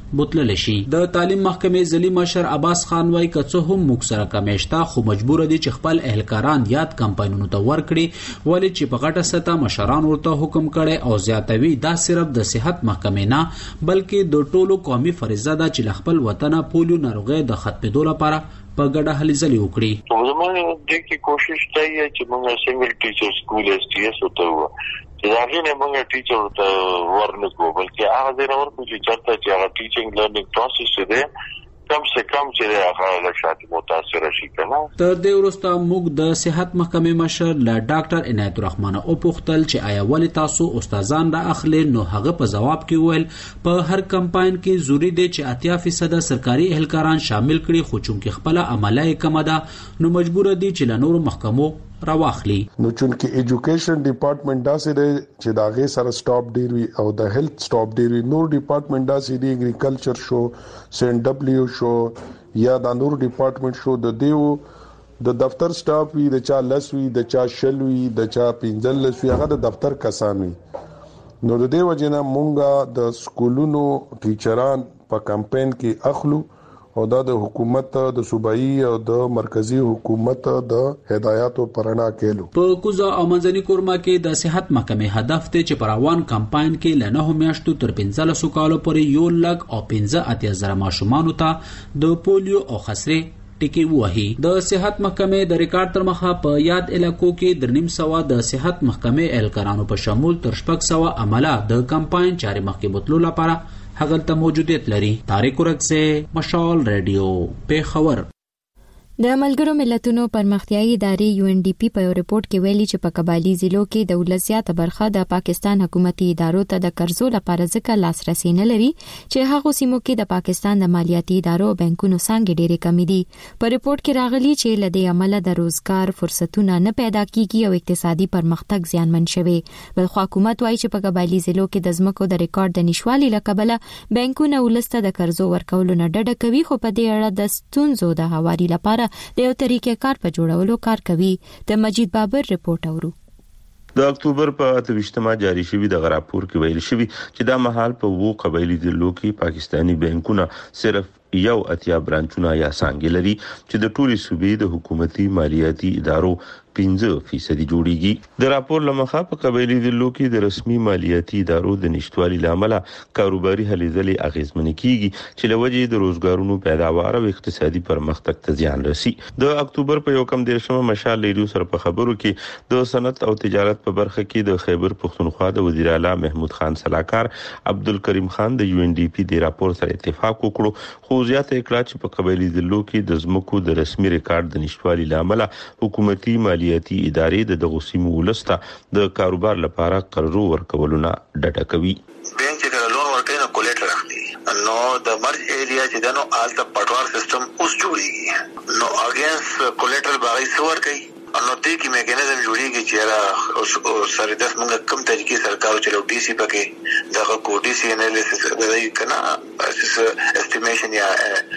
بوتلل شي. د تعلیم محکمې ځلي مشر عباس خان وايي که څه هم موږ سره کمیشته خو مجبور دي چې خپل اهلکاران یاد کمپاینونو ته ورکړي ولې چې په غټه سطح مشران ورته حکم کړي او زیاتوي دا صرف د صحت محکمې نه بلکې د ټولو قومي فریضه ده چې خپل وطن پولیو ناروغي د ختمېدو لپاره په ګډه هلې ځلې وکړي. زموږ د کې کوشش دی چې موږ سنگل ټیچر سکول اس ټي اس ته و چې دا غي نه موږ ټیچر ته ورنکو بلکې هغه ځای ورکو چې چرته چې هغه ټیچینګ لرنینګ پروسس دی کم سے کم چې هغه له شات متاثر شي کنه. تر دې وروسته موږ د صحت محکمې مشر له ډاکټر عنایت الرحمن او پوښتل چې آیا ولې تاسو استادان را اخلي نو هغه په جواب کې ویل په هر کمپاین کې ضروری دی چې اتیا فیصد سرکاري اهلکاران شامل کړي خو چونکې خپل عمله کم ده نو مجبور دي چې له نورو محکمو راواخلي. نو چونکې ایجوکیشن ډپارټمنټ داسې دی چې دا غي سره سټاپ ډیر وی او د هیلث سټاپ ډیر وی نور ډپارټمنټ داسې دی اګریکلچر شو سین ډبلیو شو یا د نور ډپارټمنټ شو د دیو د دفتر سټاف وی د چا لس وی د چا شل وی د چا پنځل لس وی هغه د دفتر کسان وی. نو د دیو جنا مونږه د سکولونو ټیچران په کمپاین کې اخلو او دا د حکومت د صوبایي او د مرکزی حکومت د هدایاتو پرانا کېلو. په کوزا او منځني کورما کې د صحت محکمې هدف ته چې پروان کمپاین کې لنه میاشتو تر پنځه سو کالو پورې یو لک او پنځه اتیا زره ماشومان ته د پولیو او خسرې ټکی وهي. د صحت محکمې د ریکارډ تر مخه په یاد علاقو کې درنیم سوا د صحت محکمې اهلکارانو په شمول تر شپږ سوا عمله د کمپاین چارې مخکې بوتلو لپاره هغلته موجودیت لري. طارق ورکسه مشال رادیو پیښور. د ملګرو ملتونو پرمختیايي ادارې یو ان ډي پی په یو ریپورت کې ویلي چې په قبایلی ضلعو کې د ولسیات برخه د پاکستان حکومتي ادارو ته د قرضو لپاره ځکه لاسرسي نه لري چې هغه سیمو کې د پاکستان د مالیاتي ادارو او بانکونو څنګه ډېرې کمی دي. په ریپورت کې راغلي چې لدې عمله د روزګار فرصتونه نه پیدا کیږي او اقتصادي پرمختګ زیانمن شوی. بل خو حکومت وايي چې په قبایلی ضلعو کې د ځمکو د ریکارډ د نشوالي لکبله بانکونه ولسته د قرضو ورکولو نه ډډه کوي خو په دې اړه د ستونزو د هواري لپاره د یو طریقې کار په جوړولو کار کوي. د مجید بابر رپورټ اورو. د اکتوبر په اتویشتمه جاری شوی د غراپور کې ویل شوی چې دا مهال په وو قبایلی ضلعو کې پاکستانی بانکونه صرف یو اتیا برانچونه یا څنګه لري چې د ټولي صوبې د حکومتي مالیاتي ادارو پنځه فیصد جوړیږي. د راپور لمخه په قبایلی ضلعو کې د رسمي مالیاتي ادارو د نشټوالي لامل کاروباري هلې ځلې اغیزمن کیږي چې لوجې د روزګارونو پیداوار او اقتصادي پرمختګ ته زیان رسي. د اکتوبر په یو کم دیرشمه مشال ریډیو سره په خبرو کې د صنعت او تجارت په برخه کې د خیبر پختونخوا د وزیر اعلی محمود خان صلاحکار عبدالکریم خان د یو ان ډي پی د راپور سره اتفاق وکړو خو زیاته کړه چې په قبایلی ضلعو کې د ځمکو د رسمي ریکارډ د نشټوالي لامل حکومتي مالیاتي ادارې د دغه سیمو ولسته د کاروبار لپاره قرضو ورکولو نه ډډه کوي. بینک چې لون ورکړي نو کولیټر اخلي نو د مرج ایریا چې دنو آلته پټوار سیستم اوس جوړیږي نو اگینس کولیټر باغی سور کوي نو دې کې میکانیزم جوړیږي چې را سره د موږ کم طریقې سرکار چلو ډي سي پکې دغه کوډي سي انالیسس د کنا استیمیشن یا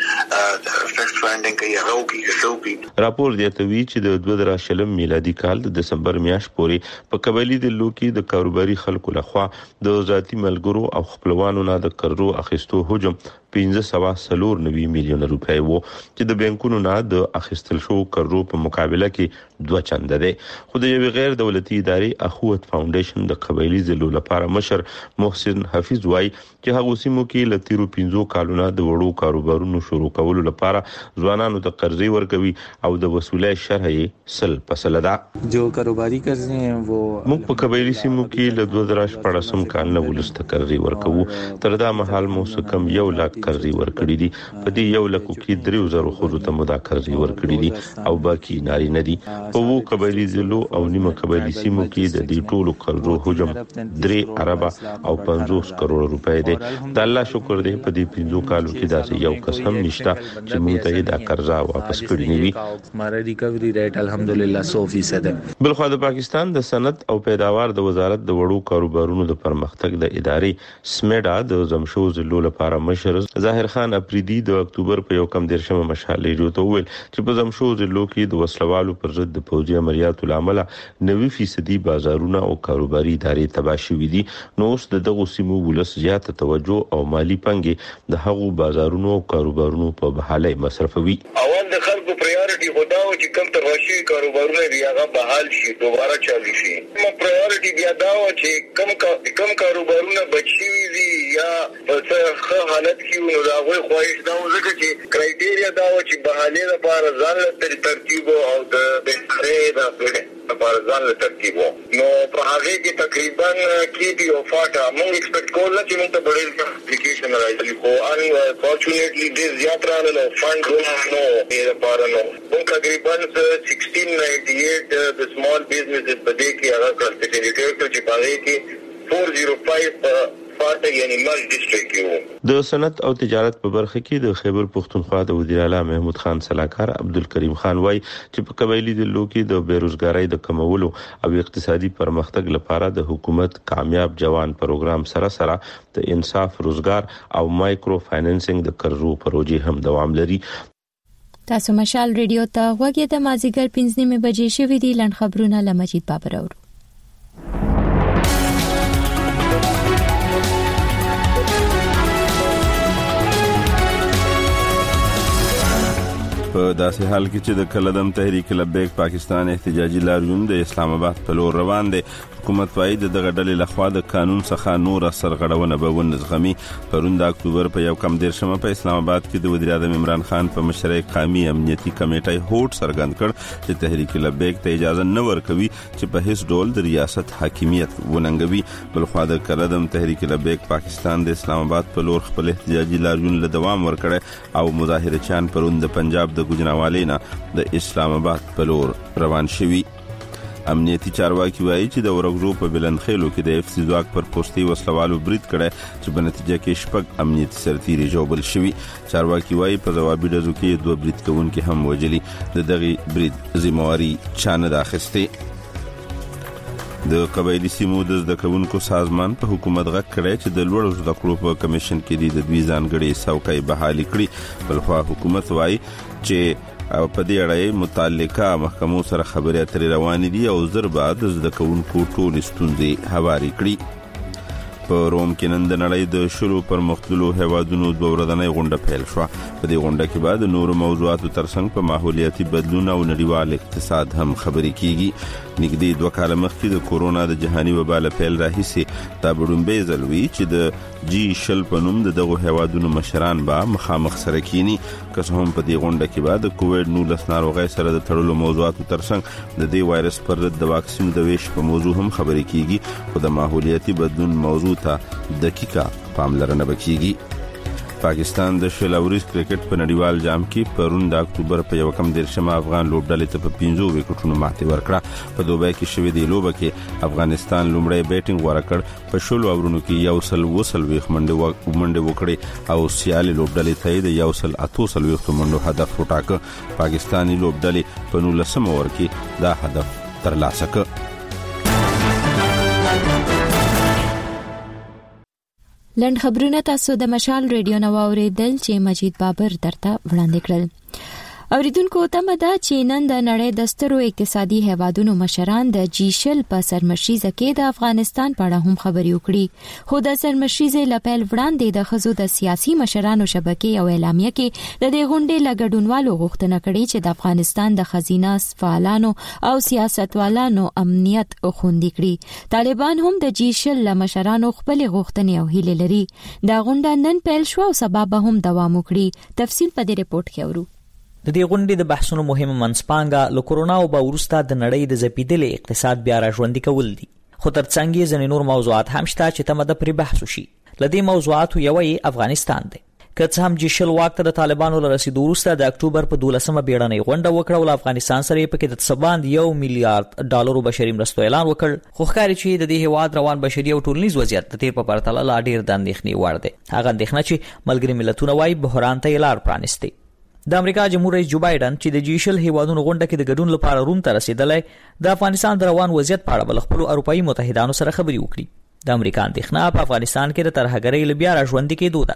فیکس فاینډینګ کوي هغه کې څو کې راپور دی ته وی چې د دوه زره شلم میلادي کال د دسمبر میاشت پورې په قبایلی ضلعو کې د کاروباري خلکو لخوا د ذاتی ملګرو او خپلوانو نه د قرضو اخیستو حجم پنځه سوه څلور نوي میلیون روپۍ وو چې د بانکونو نه د اخیستل شو قرضو په مقابله کې دوه چنده ده. خو د یو غیر دولتي ادارې اخوت فاونډیشن د قبایلی ضلعو لپاره مشر محسن حفیظ وایي چې هغه سیمو کې لتیرو پنځو کالونو د وړو کاروبارونو شروع کولو لپاره ځوانانو ته قرضې ورکوي او د وصولۍ شرح یې سل پسله ده. جو کاروباری قرضې ہیں وہ موږ په قبایلی سیمو کې له دوه زره شپږم کال نه ولسته قرضې ورکوو. تر دا مهال مو سکم یو لک قرضې ورکړي دي. په دې یو لکو کې درې زره خزو ته مدا قرضې ورکړي دي او باقي نارینه دي. په وو قبایلی ضلعو او نیمه قبایلی سیمو کې د دې ټولو قرضو حجم درې اربه او پنځوس کروڑ روپۍ دی. د الله شکر دی په دې پنځو کالو کې داسې یو کس هم نشته چې موږ ته دا قرضه واپس کړی نه وي. ہمارا ریکوری ریټ الحمدلله سو فیصد ده. بل خو د پاکستان د صنعت او پیداوار د وزارت د وړو کاروبارونو د پرمختګ د ادارې سمیډا د زمشو ضلعو لپاره مشر ظاهر خان افریدي د اکتوبر په یو کم دیرشمه مشال ریډیو ته وویل چې په زمشو ضلعو کې د وسلوالو پر ضد د پوځي عملیاتو لامل نوي فیصدي بازارونه او کاروباري ادارې تباه شوې دي. نو اوس د دغه سیمو ولس زیاته توجه او مالی پنګي د هغو بازارونو او کاروبارونو په بحالۍ مصرفوي. اول د خلکو پرایورټي خدا او چې کم تر واشي کاروبارونه دی هغه بحال شي دوباره چالو شي. نو پرایورټي بیا دا و چې کم کم کاروبارونه بچي وي یا په ښه حالت کې نو دا غوي خواهش دا وزګه چې کرایټیریا دا و چې بحالې لپاره ځان له ترتیب او د بهتري د لپاره ځان له ترتیب نو په هغه کې تقریبا کې دی او فاټا موږ ایکسپیکټ کول چې موږ ته ډېر اپلیکیشن راځي خو ان فورچونټلی دې زیات راغله فند نو دې لپاره نو موږ تقریبا sixteen ninety-eight د سمال بزنس په دې کې هغه کلاسیفیکیټر چې پاره کې four oh five فاټه یعنی مرج ډیسټریکټ یو. د صنعت او تجارت په برخه کې د خیبر پختونخوا د وزیر اعلی محمود خان صلاحکار عبدالکریم خان وای چې په قبایلی ډلو کې د بیروزګاری د کمولو او اقتصادي پرمختګ لپاره د حکومت کامیاب جوان پروګرام سره سره د انصاف روزګار او مایکرو فاینانسینګ د قرضو پروژې هم دوام لري. تاسو مشال ریډیو ته غوږی د مازیګر پنځه نیمه بجې شوې دي. لنډ خبرونه له مجید بابر اورو. په داسې حال کې چې د کلدم تحریک لبیک پاکستان احتجاجي لاریون د اسلام آباد په لور روان دي، حکومت وايي د دغه ډلې لخوا د قانون څخه نور سرغړونه به ونزغمي. پرون د اکتوبر په یو کم دیرشمه په اسلام آباد کې د وزیر اعظم عمران خان په مشرۍ قومي امنیتي کمیټې هوټ څرګند کړ چې تحریک لبیک ته اجازه نه ورکوي چې په هیڅ ډول د ریاست حاکمیت وننګوي. بلخوا د کلدم تحریک لبیک پاکستان د اسلام آباد په لور خپل احتجاجي لاریون له دوام ورکړي او مظاهره چان پرون د پنجاب د ګجراوالۍ نه د اسلام آباد په لور روان شوي. امنیتي چارواکي وایي چې د ورغزو په بلندخیلو کې د اف سی ځواک پر پوستي وسلوالو برید کړی چې په نتیجه کې شپږ امنیتي سرتیري ژوبل شوي. چارواکي وایي په ځوابي ډزو کې دوه برید کوونکي هم وژلي. د دغې برید ذمہواري چا نه ده اخیستې. د قبایلی سیمو د زده کوونکو سازمان په حکومت غږ کړی چې د لوړو زده کړو په کمیشن کې د دوی ځانګړي څوکۍ بحالي کړي. بلخوا حکومت وایي چې او په دې اړه متعلقه محکمو سره خبرې اترې روانې دي او زر بعد زده کوونکو ټول ستونزې هواري کړي. په روم کې نن د نړۍ د شلو پر مختلفو هیوادونو دوه ورځنۍ غونډه پیل شوه. په دې غونډه کې بعد نور موضوعاتو ترڅنګ په ماحولیاتي بدلون او نړیوال اقتصاد هم خبرې کیږي. نږدې دوه کاله مخکې د کورونا د جهاني وبا له پیل راهیسې دا بډومبې ځل وي چې د جی شل په نوم د دغو هیوادونو مشران به مخامخ سره کینی. که څه هم په دې غونډه کې بعد د کووډ نولس ناروغۍ سره د تړلو موضوعاتو ترڅنګ د دې وایرس پر ضد د واکسین د ویش په موضوع هم خبرې کیږي، خو د ماحولیاتي بدلون موضوع ته دقیقه پاملرنه وکړي. پاکستان د شلوريز کرکټ په نړیوال جام کې پرون د اکتوبر په یو کم دیرشمه افغان لوبډلې ته په پنځو وکټونو ماتې ورکړه. په دوبۍ کې شوې دی لوبه کې افغانستان لومړی بیټینګ غوړه کړ، په شلو اورونو کې یو سل وسل ویخ منډه منډه وکړي او سیالي لوبډلې ته د یو سل اتو سل ویخ منډو هدف وټاکه. پاکستاني لوبډلې په نولسم اور کې دا هدف ترلاسه کړ. لنډ خبرونه تاسو د مشال ریډیو نو اوریدل چې مجید بابر درته وړاندې کړل. اوریدونکو تمه ده چې نن د نړۍ د سترو اقتصادي هیوادونو مشران د جی شل په سرمشریزه کې د افغانستان په اړه هم خبرې وکړي، خو د سرمشریزه لپاره وړاندې د خزو د سیاسي مشرانو شبکې او اعلامیه کې د دې غونډې لګډونوالو غوښتنه کړې چې د افغانستان د خزینه فعالانو او سیاستوالانو امنیت خوندي کړي. طالبان هم د جی شل مشرانو خپل غوښتنې او هیلې لري. دا غونډه نن پیل شو او سبا به هم دوام وکړي. تفصیل په دې ریپورت کې اورو. د دې غونډې د بحثونو مهمه منځپانګه له کورونا او وروسته د نړۍ د زپیدلې اقتصاد بیا راژوندي کول دي، خو ترڅنګ یې ځینې نور موضوعات هم شته چې تمه ده پرې بحث وشي. له دې موضوعاتو یوه یې افغانستان دی. که څه هم جی شل واک ته د طالبانو له رسیدو وروسته د اکتوبر په دولسمه بیړنۍ غونډه وکړه او له افغانستان سره یې پکې د څه یو میلیارډ ډالرو بشري مرستو اعلان وکړ، خو ښکاري چې د دې هیواد روان بشري او ټولنیز وضعیت د تیر په پرتله لا ډېر د اندېښنې وړ دی. هغه اندېښنه چې ملګري ملتونه وایي بحران ته یې لار پرانیستی. د امریکا جمهور رئیس جو بایدن چې د جی شل هیوادونو غونډه کې د ګډون لپاره روم ته رسیدلی، د افغانستان د روان وضعیت په اړه بل خپل اروپایي متحدانو سره خبرې وکړي. د امریکا اندېښنه په افغانستان کې د ترهګرۍ له بیا راژوندي کېدو ده.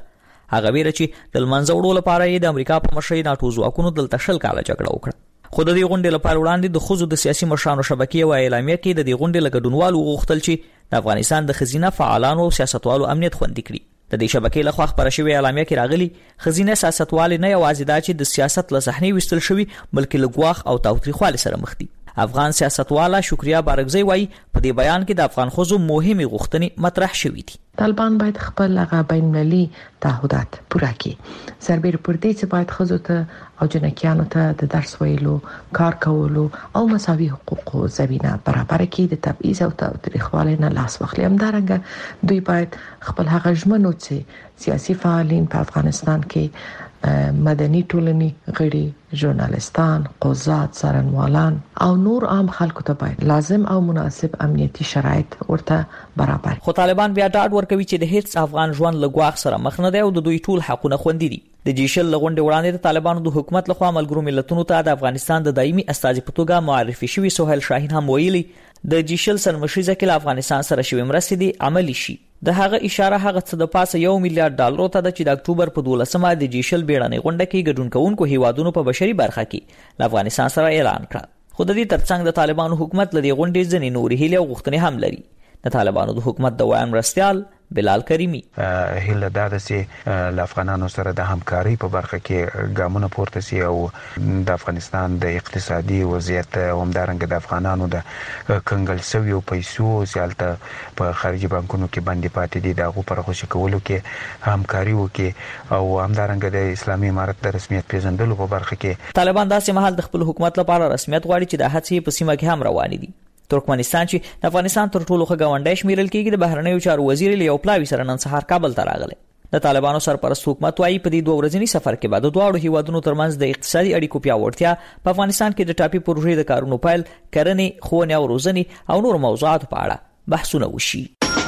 هغه ویل چې د لمنځه وړو لپاره یې د امریکا په مشرۍ ناټو ځواکونو دلته شل کاله جګړه وکړه. خو د دې غونډې لپاره وړاندې د ښځو د سیاسي مشرانو شبکې یوه اعلامیه کې د دې غونډې له ګډونوالو وغوښتل چې د افغانستان د ښځینه فعالانو او سیاستوالو امنیت خوندي کړي. د دې شبکې لخوا خپره شوې اعلامیه کې راغلي ښځینه سیاستوالې نه یوازې دا چې د سیاست له صحنې ویستل شوي بلکې له ګواښ او تاوتریخوالي سره مخ دي. افغان سیاستواله شکریا بارګزی وایي په دې بیان کې د افغان ښځو مهمې غوښتنې مطرح شوې دي. طالبان باید خپل هغه بین المللي تعهدات پوره کړي، سربېره پر دې چې باید ښځو ته او جنکیانو ته د درس ویلو، کار کولو او مساوي حقوقو زمینه برابر کړي، د تبعیض او تاوتریخوالي نه لاس واخلي. همدارنګه دوی باید خپل هغه ژمنو چې سیاسي فعالین په افغانستان کې مدني ټولنې غړي، ژورنالستان، قضات، څارنوالان او نور عام خلکو ته باید لازم او مناسب امنیتي شرایط ورته برابر. خو طالبان بیا ډاډ ورکوي چې د هیڅ افغان ژوند له ګواښ سره مخ نه دی او د دوی ټول حقونه خوندي دي. د جیشل لغونډې وړاندې د طالبانو د حکومت لخوا ملګرو ملتونو ته د افغانستان د دایمي استازي په توګه معرفي شوی سهیل شاهین هم ویلي د جیشل سرمشریزه کې له افغانستان سره شوی مرستې دي عملی شي. د هغه اشاره هغه څه د پاسه یو میلیارډ ډالرو ته د چې د اکتوبر په دولسمه د جیشل بیړنۍ غونډه کې ګډون کوونکو هیوادونو په بشري برخه کې له افغانستان سره اعلان کړ. خو د دې ترڅنګ د طالبانو حکومت له دې غونډې ځینې نورې هیلې او غوښتنې هم لري. د طالبانو د حکومت د وایم مرستیال بلال کریمی هله دا د سي ل افغانانو سره د همکاري په برخه کې ګامونه پورته سي او د افغانستان د اقتصادي وضعیت او همدارنګه د افغانانو د کنګل سوي او پیسو سیالته په خارجي بانکونو کې باندې پاتې دي دغه پر خوشی کولو کې همکاري وکي او همدارنګه د اسلامي امارت د رسمیت پیژندلو په برخه کې طالبان داسې مهال د خپل حکومت لپاره رسمیت غواړي چې د هڅې په سیمه کې هم روان دي. ترکمنستان چې د افغانستان تر ټولو ښه ګاونډی شمیرل کېږي د بهرنیو چارو وزیر لیو پلاوي سره نن سهار کابل ته راغلی. د طالبانو سرپرست حکومت وايي په دې دوه ورځني سفر کې به د دواړو هیوادونو ترمنځ د اقتصادي اړیکو پیاوړتیا، په افغانستان کې د ټاپي پروژې د کارونو پیل، کرنې، ښوونې او روزنې او نور موضوعاتو په اړه بحثونه وشي.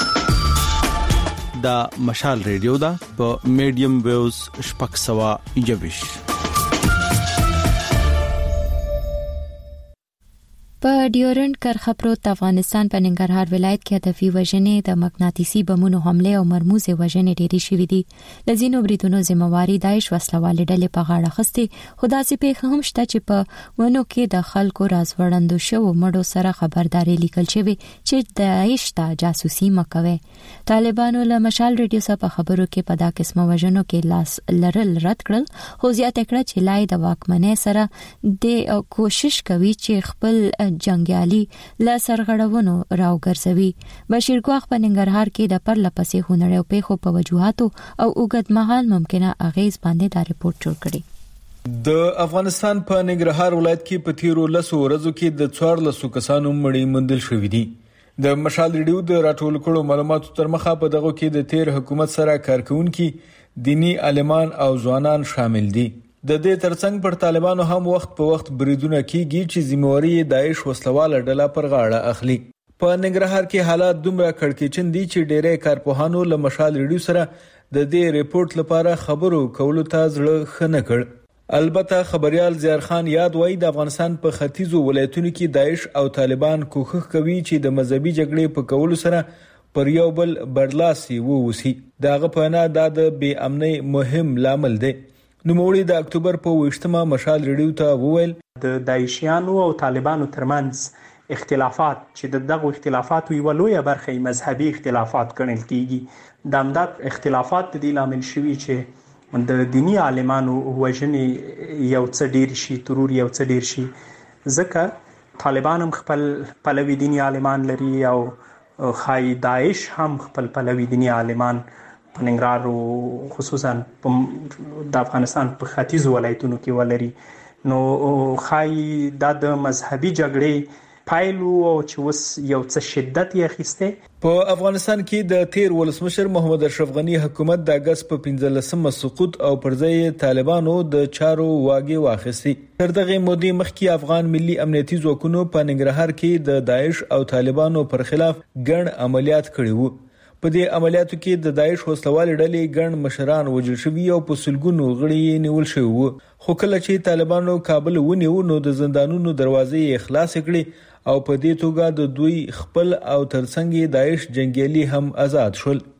د مشال ریډیو دا په میډیم ویوز شپږ سوه یوویش. په ډیورنډ کرښه پروت افغانستان په ننګرهار ولایت کې هدفي وژنې د مقناطیسي بمونو حمله او مرموزه وژنې ډېری شوې دي. لزینو بریدونو ذمہواری داعش وسلوال ډلې په غاړه خستې، خو داسې پیښه هم شته چې په ونو کې د خلکو راز وړاندو شو مړو سره خبرداري لیکل شوی چې داعش ته جاسوسي مکوي. طالبانو له مشال ریډیو سره په خبرو کې په دا قسمه وژنو کې لاس لرل رد کړل، خو زیاته کړه چې لای د واکمنۍ سره د کوشش کوي چې خپل جنگیالي له سرغړونو راوګرځوي. بشیر ګواخ په ننګرهار کې د پرله پسې هنري پیښو په وجوهاتو او اوږد مهال ممکنه اغیز باندې دا ریپورت جوړ کړی. د افغانستان په ننګرهار ولایت کې په تیرو لسو ورځو کې د څوارلسو کسانو مړي موندل شوي دي. د مشال ریډیو د راټول کړو معلوماتو تر مخه په دغه کې د تیر حکومت سره کارکونکي دینی عالمان او ځوانان شامل دي. د دې ترڅنګ پر طالبانو هم وخت په وخت بریدونه کیږي چې ذمہواری داعش وسلواله ډله پر غاړه اخلي. په ننګرهار کې حالات دومره کړکېچن دي چې ډېری کارپوهانو له مشال ریډیو سره د دې ریپورت لپاره خبرو کولو ته زړه ښه نه کړ. البته خبريال زیار خان یاد وایي د افغانستان په ختیځو ولایتونو کې داعش او طالبان کوښښ کوي چې د مذهبي جګړې په کولو سره پر یو بل برلاسي ووسی. داغه په نه د بې امنۍ مهم لامل دی. نوموړي د اکتوبر په ویشتمه مشال ریډیو ته وویل د داعشیانو او طالبانو ترمنځ اختلافات چې د دغه اختلافاتو یو لویه برخه مذهبي اختلافات ګڼل کیږي. د همدغه اختلافات د دې لامل شوي چې د دینی عالمانو وژنې یو څه ډیر شي، ترور یو څه ډیر شي، ځکه طالبان هم خپل پلوي دینی عالمان لري او خای داعش هم خپل پلوي دینی عالمان په ننګرهار او خصوصا د افغانستان په ختیځو ولایتونو کې ولري. نو خای د مذهبي جګړې پایلو او چې وس یو څه شدت یې اخیسته. په افغانستان کې د تیر ولسمشر محمد اشرف غنی حکومت د اگست په پنځلسمه سقوط او پرځای طالبانو د چارو واګي واخیستي. تر دغه مودې مخکې افغان ملي امنیتي ځواکونو په ننګرهار کې د داعش او طالبانو پر خلاف ګڼ عملیات کړي وو. په دې عملیاتو کې د داعش وسلوال ډلې ګڼ مشران وژل شوي او په سلګونو غړي نیول شوي وو. خو کله چې طالبانو کابل ونیو نو د زندانونو دروازې خلاص کړي او په دې توګه د دوی خپل او ترڅنګ داعش جنگیالي هم آزاد شول.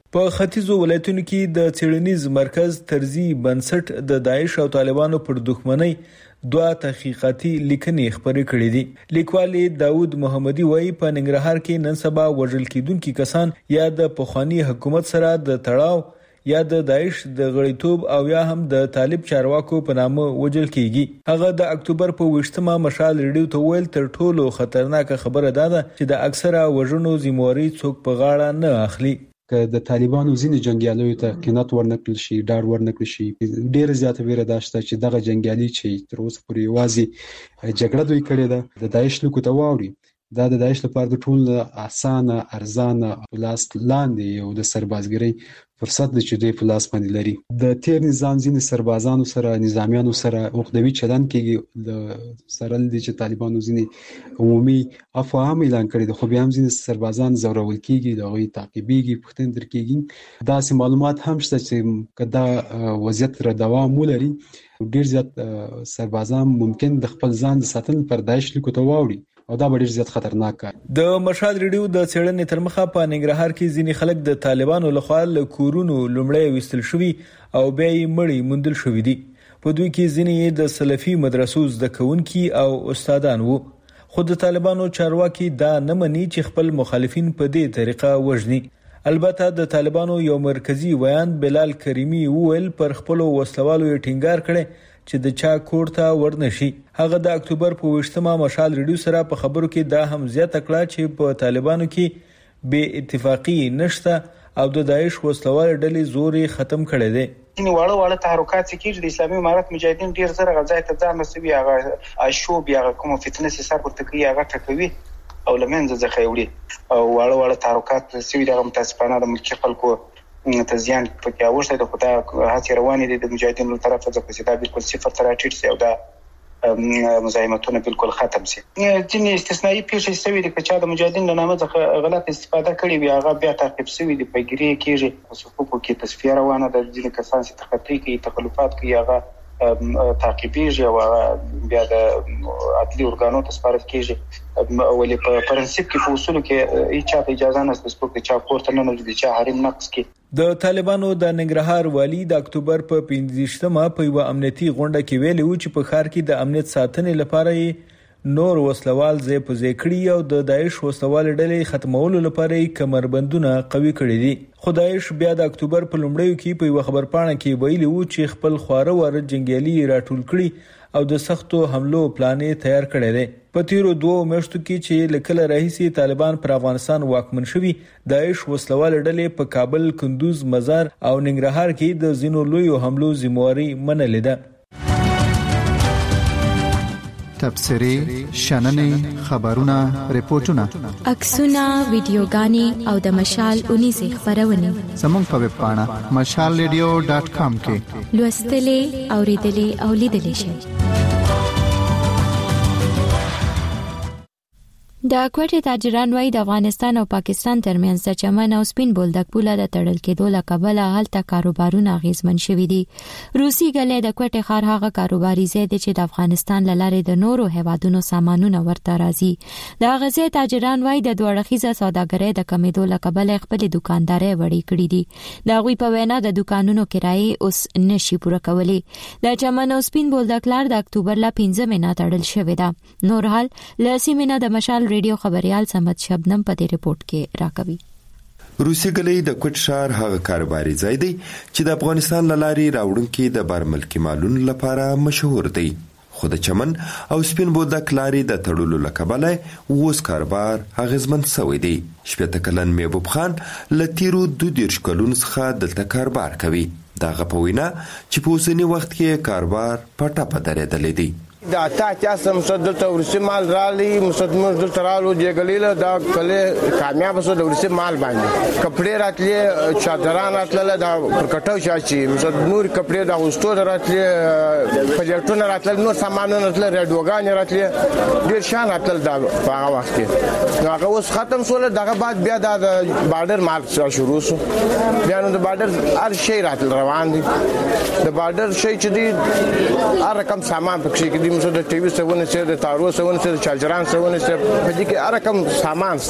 په ختیځو ولایتونو کې د څېړنیز مرکز ترزی بنسټ د داعش او طالبانو پر دښمنۍ دوه تحقیقاتي لیکنې خپرې کړې دي. لیکوال داود محمدي وایي په ننګرهار کې نن سبا وژل کېدونکي کسان یا د پخوانی حکومت سره د تړاو یا د داعش د غړیتوب او یا هم د طالب چارواکو په نامه وژل کیږي. هغه د اکتوبر په ویشتمه مشال ریډیو ته ویل تر ټولو خطرناک خبره ده چې د اکثره وژنو ذمہواری څوک په غاړه نه اخلي. که د طالبانو ځینې جنگیالیو ته قناعت ورنکړل شي، ډاډ ورنکړل شي، ډیره زیاته ویره ده چې دغه جنگیالي چې تر اوسه پورې یوازې جګړه دوی کړې ده د داعش لیکو ته واوړي، دا د داعش لپاره د ټولو اسانه ارزانه لاس لاندې یو د سربازګرۍ فرصت دی چې دوی په لاس باندې لري. د تیر نظام ځینې سربازانو سره نظامیانو سره عقدوي چلند کېږي، د سره دي چې طالبانو ځینې عمومي عفو هم اعلان کړی دی، خو بیا هم ځینې سربازان ځورول کېږي، د هغوی تعقیبېږي، پوښتنې ترې کېږي. داسې معلومات هم شته چې که دا وضعیت را دوام ولري ډېر زیات سربازان ممکن د خپل ځان د ساتنې پر داعش لیکو ته واوړي او دا ډېر زیات خطرناک کار. د مشال ریډیو د څېړنې تر مخه په ننګرهار کې ځینې خلک د طالبانو لخوا له کورونو لومړی ویستل شوي او بیا یې مړي موندل شوي دي. په دوی کې ځینې د سلفي مدرسو زده کوونکي او استادان وو، خو د طالبانو چارواکي دا نه مني چې خپل مخالفین په دې طریقه وژني. البته د طالبانو یو مرکزی ویان بلال کریمی وویل پر خپل وسلوالو یې ټینګار کړي چې د چا کور ته ورنشي. هغه د اکتوبر په ویشتمه مشال ریډیو سره په خبرو کې دا هم زیاته کړه چې په طالبانو کې بې اتفاقی نشته او د داعش وسلوال ډلې زور ختم کړي دي. ځینې واړه واړه تحرکات چې کېږي د اسلامي امارت مجاهدین ډېر زر غځای ته ځان رسوي، هغه شوب یا کوم فتنه چې سر ورته کوي هغه ټکوي او لمنځه ځخه وړي او واړه واړه تحرکات سوي دغه متاسفانه د ملکي خلکو ته زیان پکې اوښتی د خدا هڅې روانې دي د مجاهدینو له طرفه، ځکه چې دا بالکل صفر ته راټیټ شي او دا مزاحمتونه بالکل ختم شي. ځینې استثنایي پیښې شوي دي، که چا د مجاهدینو له نامه څخه غلط استفاده کړې وي هغه بیا تعقیب شوي دي، په ګیرې کېږي، په صفوفو کې تصفیه روانه ده، ځینې کسان چې تخطي کوي تخلفات کوي هغه تعقیبېږي او بیا د عدلي ارګانو ته سپارل کېږي. ولې په پرنسپ کې په اصولو کې هیڅ چاته اجازه نشته چې څوک د چا کور ته ننوځي، د چا حریم نقض کړي. د طالبانو د ننګرهار والي د اکتوبر په پنځه په یوه امنیتي غونډه کې ویلي و چې په ښار کې د امنیت ساتنې لپاره نور وسلوال ځای په ځای کړي او د داعش وسلوال ډلې ختمولو لپاره کمربندونه قوي کړي دي. خو داعش بیا د اکتوبر په لومړیو کې په یوه خبرپاڼه کې ویلي و چې خپل خواره واره جنګیالي راټول کړي او د سختو حملو پلان تیار کړی دی. په تیرو دوه میاشتو کې چې لکله راهیسي طالبان پر افغانستان واکمن شوي، داعش وسلوال ډلې په کابل، کندوز، مزار او ننګرهار کې د ځینو لویو حملو ذمہواری منلې ده. تبصرې، شننې، خبرونه، ریپورتونه، عکسونه، ویډیوګانې او د مشال اونیزې خبرونه زموږ په ویب پاڼه مشال ریډیو ډاټ کام کې لوستلې، اوریدلې او لیدلې شئ. د کوټې تاجران وايي د افغانستان او پاکستان ترمنځ د چمن او سپین بولدک پوله د تړل کېدو له کبله هلته کاروبارونه اغیزمن شوي دي. روسي ګلې د کوټې ښار هغه کاروباري ځای دی چې د افغانستان له لارې د نورو هیوادونو سامانونه ورته راځي. د هغه ځای تاجران وايي د دوه اړخیزه سوداګرۍ د کمېدو له کبله خپلې دوکاندارۍ وړې کړي دي. د هغوی په وینا د دوکانونو کرایې اوس نشي پوره کولی. د چمن او سپین بولدک لار د اکتوبر له پنځمې نه تړل شوې ده. نور حال له سیمې نه د مشال ریډیو خبريال سمت شبنم په دې ریپورت کې راکوي. روسي ګلې د کوټ ښار هغه کاروباري ځای دی چې د افغانستان له لارې راوړونکي د بار ملکي مالونو لپاره مشهور دی. خو د چمن او سپین بولدک لارې د تړلو له کبله اوس کاروبار اغیزمن شوی دی. شپږ کلن محبوب خان له تیرو دوه دیرش کلونو څخه دلته کاروبار کوي. دغه په وینا چې په اوسنی وخت کې کاروبار په ټاپه درېدلی دی. دا تا چې سم صدر ته ورسې مال رالي مستمر د ترالو دی غلیله دا کله کامیاب شو د ورسې مال باندې کپڑے راتلې چادران راتله دا پر کټو شاچی نور کپڑے دا وستو راتلې پجټونه راتله نور سامانونه راتله رډوګان راتلې ډیر شان راتله دا په هغه وخت کې هغه اوس ختم شول دغه بعد بیا دا بارډر مال شروع شو بیا نو د بارډر هر شی راتل روان دي د بارډر شی چې دی هر رقم سامان پکې کې دي مسو د ټي وي سونه سره د تارو سونه سره چارجران سونه سره په دې کې هر رقم سامان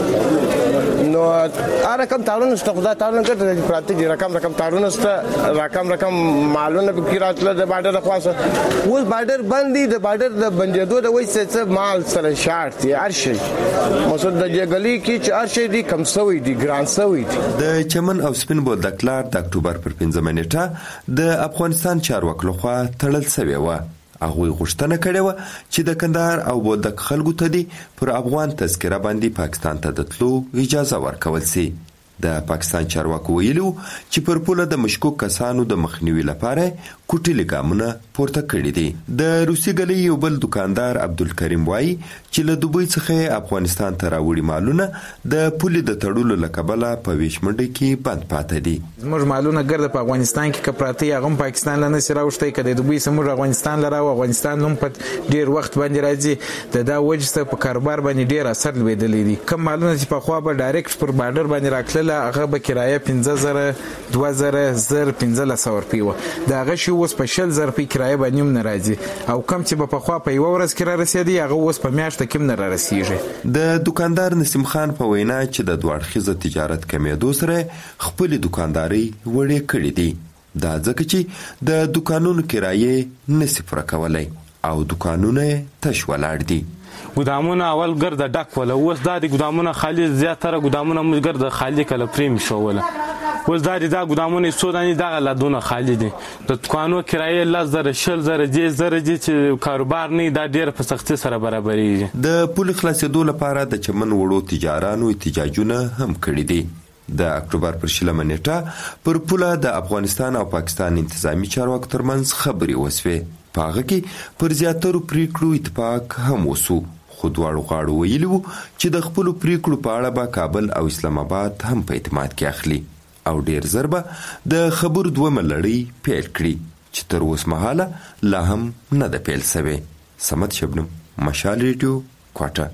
سته نو هر رقم تارونه سته خدای تعالی ګټه پراته دي رقم رقم تارونه سته رقم رقم مالونه به کې راتله د بارډر خواصه اوس بارډر باندې د بارډر د بنجدو د وایي څه مال سره شارت دي هر شي مسو د جګلی کې چې هر شي دي کم سوي دي ګران سوي دي د چمن او سپین بولدک لار د اکتوبر پر پنځمه نیټه د افغانستان چارواکو لخوا تړل شوی و. هغه غوښتنه کړې و چې د کندهار او بولدک خلکو ته دي پر افغان تذکره باندې پاکستان ته د تلو اجازه ورکول شي. د پاکستان چارواکو ویلو چې پر پوله د مشکوک کسانو د مخنیوي لپاره کوټي لګامونه پورته کړی دي. د روسي ګلې یو بل دکاندار عبدالکریم وایي چې له دوبۍ څخه افغانستان ته راوړي مالونه د پولې د تړلو لکبله په ویشمنډي کې بند پاتې دي. زموږ مالونه ګرځي په افغانستان کې کپراتی هغه پاکستان له نسره راوښتي کده دوبۍ سمور افغانستان لراو افغانستان هم په ډیر وخت باندې راځي د دا وجسته په کاروبار باندې ډیر اثر لویدلې دي. کوم مالونه چې په خوا به ډایرکټ پر بارډر باندې راکړل هغه به کرایه پنځه زره دوه زره زر پنځه لس ورپی و دا هغه شی اوس په شل زر په کرایه باندې هم ناراضي او کم چې په خوا په یو ورځ کې را رسیدي هغه اوس په میاشت کې هم نه را رسیږي. د دکاندار نسیم خان په وینا چې د دوه اړخیزه تجارت کمیدو سره خپل دکانداري وړې کړې دي. دا ځکه چې د دکانونو کرایه نسی پر کولای او دکانونه تش ولاړ دي. ګدامونه اول ګرد ډک ولا اوس دا دي ګدامونه خالی زیاتره ګدامونه موږ ګرد خالی کله پریم شو ولا اوس دا دي دا ګدامونه سوداني دغه لادونه خالی دي د دکانو کرایه لاس زره شل زره جې زره جې چې کاروبار نه دا ډیر په سختي سره برابرېږي. د پول خلاصېدو لپاره د چمن وړو تجارانو احتجاجونه هم کړي دي. د اکتوبر پر شلمه نیټه پر پوله د افغانستان او پاکستان انتظامی چارواکو ترمنځ خبرې وسوې. په هغه کې پر زیاترو پریکړو اتفاق هم وسو خو دواړو غاړو ویلي وو چې د خپلو پریکړو په اړه به کابل او اسلام آباد هم په اعتماد کې اخلي او ډیر زر به د خبرو دویمه لړۍ پیل کړي چې تر اوس مهاله لا هم نه ده پیل شوې. صمد شبنم، مشال ریډیو، کوټه.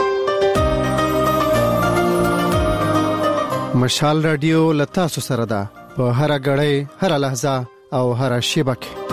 مشال رادیو لتا سو سره ده په هر غړې هر لحظه او هر شیبه کې.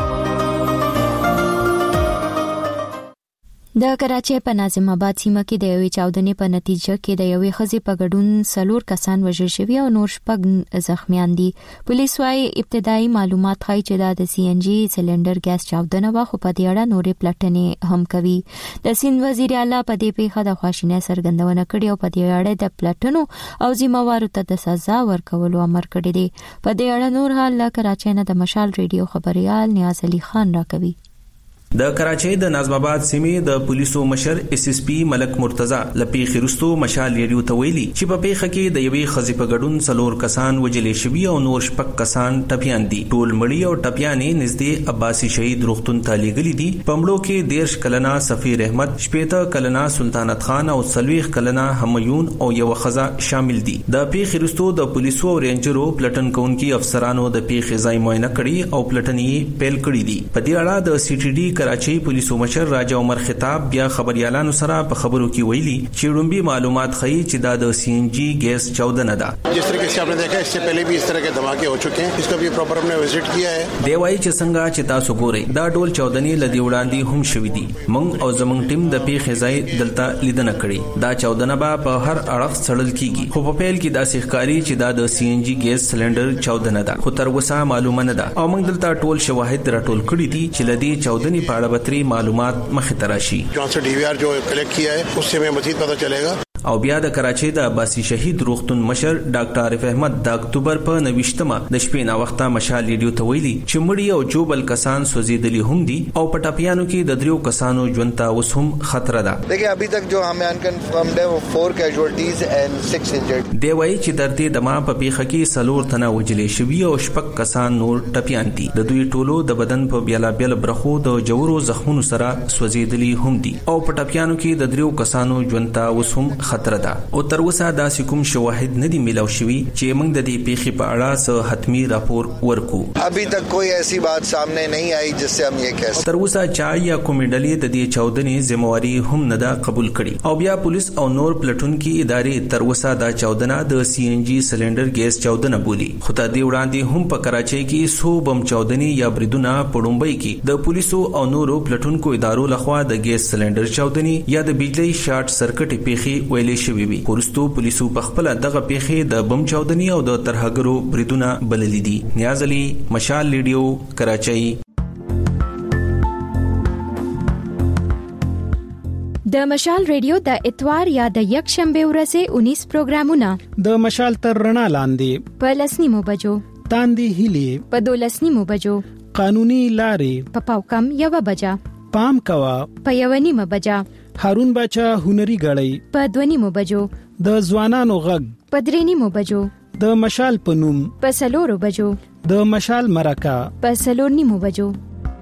د کراچۍ په ناظم آباد سیمه کې د یوې چاودنې په نتیجه کې د یوې ښځې په ګډون څلور کسان وژل شوي او نور شپږ زخمیان دي. پولیس وايي ابتدایي معلومات ښایي چې دا د سی ان جی سلندر ګیس چاودنه وه خو په دې اړه نورې پلټنې هم کوي. د سیند وزیر اعلی په دې پیښه د خواشینۍ څرګندونه کړې او په دې اړه د پلټنو او ذمہوارو ته د سزا ورکولو امر کړی دی. په دې اړه نور حال له کراچۍ نه د مشال ریډیو خبريال نیاز علي خان راکوي. د کراچۍ د نظم آباد سیمې د پولیسو مشر اس اس پی ملک مرتضی لپی خرستو مشال ریډیو ته ویلي چې په پیښه کې د یوې خزې په ګډون څلور کسان وجلې شوي او نور شپږ کسان ټپیان دي. ټول مړي او ټپیانې نږدې عباسي شهید روغتون ته لیږلي دي. په مړو کې دیرش کلنه سفیر احمد، شپېته کلنه سلطانت خان او څلوېښت کلنه همایون او یوه ښځه شامل دي. د پیښې وروسته د پولیسو او رینجرو پلټن کوونکي افسرانو د پیښې ځای معاینه کړي او پلټنې پیل کړي دي. په دې اړه د سی ټي ډي کراچۍ پولیسو مشر راجا عمر خطاب بیا خبريالانو سره په خبرو کې ویلي چې ډومبي معلومات ښيي چې دا د سی ان جی گیس چاودنه ده. جس طرح سے آپ نے دیکھا اس سے پہلے بھی اس طرح کے دھماکے ہو چکے ہیں. اس کو بھی پراپر ہم نے وزٹ کیا ہے. دی وايي چې څنګه چې تاسو ګورئ دا ډول چاودنې لدی وړاندې هم شوې دي. موږ او زمونږ ټیم د پیښې ځای دلته لیدنه کړې. دا چاودنه به په هر اړخ څړل کیږي خو په پیل کې دا ښکاري چې دا د سی ان جی گیس سلندر چاودنه ده خو تر اوسه معلومه نه ده او موږ دلته ټول شواهد راټول کړي دي چې لدی چاودنې په اړه معلومات مخې ته راشي. جہاں سے ڈی وی آر جو کلیکٹ کیا ہے اس سے ہمیں مزید پتہ چلے گا. او بیا د کراچۍ د عباسي شهید روغتون مشر ډاکټر عارف احمد د اکتوبر په نوښتمه د شپې نا وخته مشال ریډیو ته ویلي چې مړي او جوبل کسان سوځېدلي هم دي او په ټاپیانو کې د دریو کسانو ژوند ته اوس هم خطر ده. دیکھیں ابھی تک جو ہمیں انکنفرمڈ ہے وہ فور کیجوالٹیز اینڈ سکس انجرڈ. دی وايي چې تر دې دمه په پیښه کې څلور تنه وژلې شوي او شپږ کسان نور ټپیان دي. د دوی ټولو د بدن په بیلا بیل برخو د جوړو زخمونو سره سوځېدلي هم دي او په ټپیانو کې د دریو کسانو ژوند ته اوس هم خطر ده او تر اوسه داسې کوم شواهد نه دي ملاو شوي چې موږ د دې پیښې په اړه څه حتمی راپور ورکو. ابھی تک کوئی ایسی بات سامنے نہیں آئی جس سے ہم یہ کہہ سکیں. تر اوسه چا یا کومې ډلې د دې چاودنې ذمہواری هم نه ده قبول کړي او بیا پولیس او نور پلټونکي ادارې تر اوسه دا چاودنه د سی ان جی سلندر ګیس چاودنه بولی. خو تر دې وړاندې هم په کراچۍ کې سو بم چاودنې یا بریدونه په ډومبۍ کې د پولیسو او نورو پلټونکو ادارو لخوا د ګیس سلندر چاودنې یا د بجلی شارټ سرکټ پیښې ویلې شوې وي. ورستو پولیسو په خپل دغه پیښې د بم چاودنې او د ترهګرو بریدونه بللې دي. نیاز علي، مشال ریډیو، کراچۍ. د مشال ریډیو د اتوار یا د یک شنبه ورځې انیس پروګرامونه د مشال تر رڼا لاندې په لسنیمو بجو، تاندې هیلې په دولسنیمو بجو، قانوني لارې په پاو کم یو بجا، پام کوا په یو نیمه بجا، هارون باچا هنري غړی په دوه نیمو بجو، د ځوانانو غږ په درې نیمو بجو، د مشال په نوم په سلورو بجو، د مشال مرکه په سلور نیمو بجو.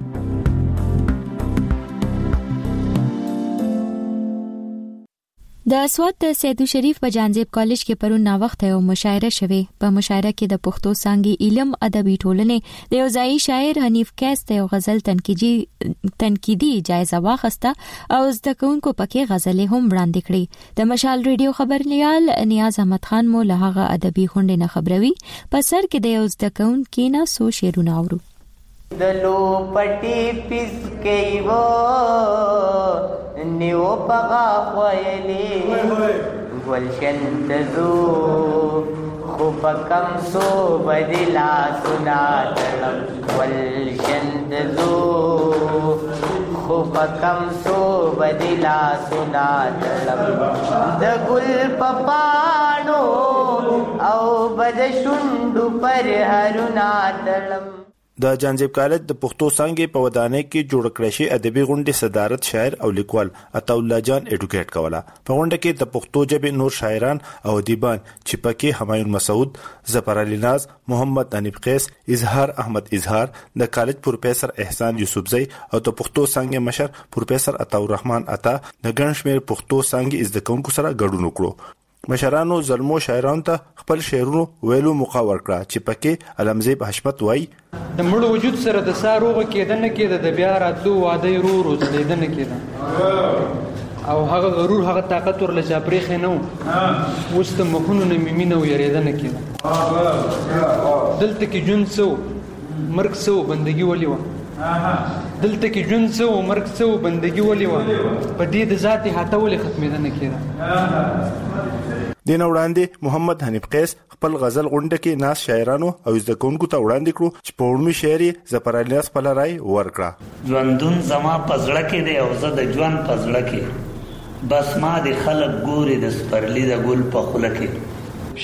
د اسوات د سیدو شریف په جانزیب کالج کې پرون نا وخت یو مشاعره شوه. په مشاعره کې د پښتو څانګې علم ادبي ټولنې د یو ځایي شاعر حنیف کیس ته یو غزل تنقیدي تنقیدي جایزه واخیسته او زده کوونکو پکې غزلې هم وړاندې کړې. د مشال ریډیو خبرلیال نیاز احمد خان مو له هغه ادبي غونډې نه خبروي. په سر کې د یو زده کوونکو نه سو شعرونه اورو. دلو پټي پس کې وو نیو پغا خویلی گلشن تزو خوب کم سو بدلا سنا تلم گلشن تزو خوب کم سو بدلا سنا تلم د گل پپانو او بد شوندو پر هرنا تلم. د جانزیب کالج د پښتو څانګې په ودانۍ کې جوړ کړی شي ادبي غونډې صدارت شاعر او لیکوال عطا الله جان اډوکیټ کوله. په غونډه کې د پښتو ژبې نور شاعران او ادیبان چې پکې همایون مسعود، ظفر علي ناز، محمد حنیف قیس، اظهار احمد اظهار، د کالج پروفیسور احسان یوسفزئی او د پښتو څانګې مشر پروفیسور عطا الرحمن عطا د ګڼ شمېر پښتو څانګې زده کوونکو سره ګډون وکړو. مشرانو زلمو شاعرانو ته خپل شعرونو ویلو موقع ورکړه چې پکې علمزیب حشمت وایي د مړو وجود سره د ساروغه کېدل نه کېده، د بیا راتلو واده ورو ورو ځلېدل نه کېده او هغه غرور هغه طاقت ورله چا پرېښی نه و. اوس د مخونو نه مې مینه ویرېده نه کېده. دلته کې ژوند څه و مرګ څه و بندګي ولې وه، دلته کې ژوند څه و مرګ څه و بندګي ولې وه، په دې د ذات احاطه ولې ختمېده نه کېده. دین وړاندې محمد حنیف قیس خپل غزل غونډه کې ناس شاعرانو او زده کوونکو ته وړاندې کړو چې په وړمي شعر یې ظفر علي ناز خپل رائے ورکړه. ژوندون زما پزړه کې دی او زه د ژوند پزړه کې، بس ما د خلک ګوري د سپرلی د ګل په خوله کې.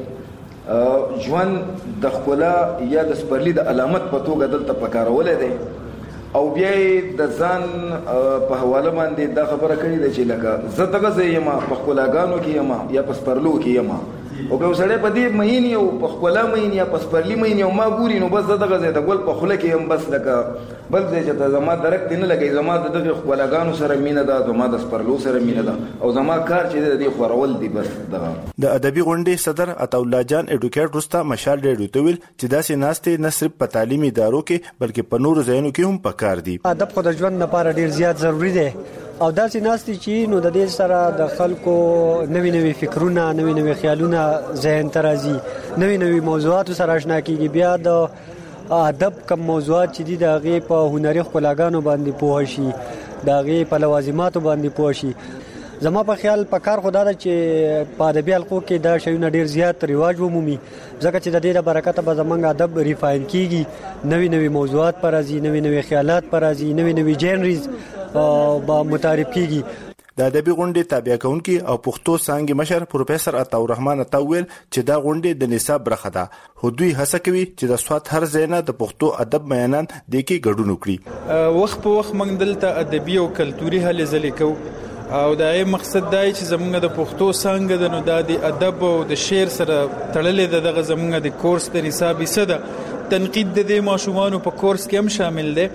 شاعر ژوند د ښکلا یا د سپرلی د علامت په توګه دلته پکارولې دی او بیا د ځان په حواله باندې دا خبره کړې ده چې لکه زه دغه ځای یم، په ښکلاګانو کې یم یا په سپرلو کې یم، او که سړی په دې مین یو په ښکلا مین یا په سپرلي مین یو ما ګوري نو بس زه دغه ځای د ګل په خوله کې یم، بس لکه بل ځای چې زما درک دی نه لګي، زما د دغه ښکلاګانو سره مینه ده، زما د سپرلو سره مینه ده او زما کار چې د دې خورول دی. بس دغه د ادبي غونډې صدر عطا الله جان اډوکیټ رستا مشال ریډیو ته ویل چې داسې ناستې نه صرف په تعلیمي ادارو کې بلکې په نورو ځایونو کې هم پکار دي. ادب خو د ژوند لپاره ډیر زیات ضروری دی او داسې ناستې چې نو د دې سره د خلکو نوي نوي فکرونه، نوي نوي خیالونه ذهن ته راځي، نوي نوي موضوعاتو سره آشنا کیږي. بیا د ادب کم موضوعات چې دي د هغې په هنري ښکلاګانو باندې پوه شي، د هغې په لوازماتو باندې پوه شي. زما په خیال په کار خو دا ده چې په ادبي حلقو کې دا شیونه ډیر زیات رواج ومومي، ځکه چې د دې د برکته به زموږ ادب ریفاین کیږي، نوي نوي موضوعات پر راځي، نوي نوي خیالات پر راځي، نوي نوي جنریز به متعارف کیږي. د ادبي غونډې تابع کوونکي او پښتو څانګې مشر پروفیسور عطا الرحمن عطا ویل چې دا غونډې د نصاب برخه ده، خو دوی هڅه کوي چې د سواد هر ځای نه د پښتو ادب میانان د کې ګډون وکړي. وخت په وخت موږ دلته ادبي او کلتوري هلې ځلې کوو او دا یې مقصد دی چې زموږ د پښتو څانګه د نو د ادب او د شعر سره تړلې ده. دغه زموږ د کورس د نصاب حصه ده. تنقید د دې ماشومانو په کورس کې هم شامل دی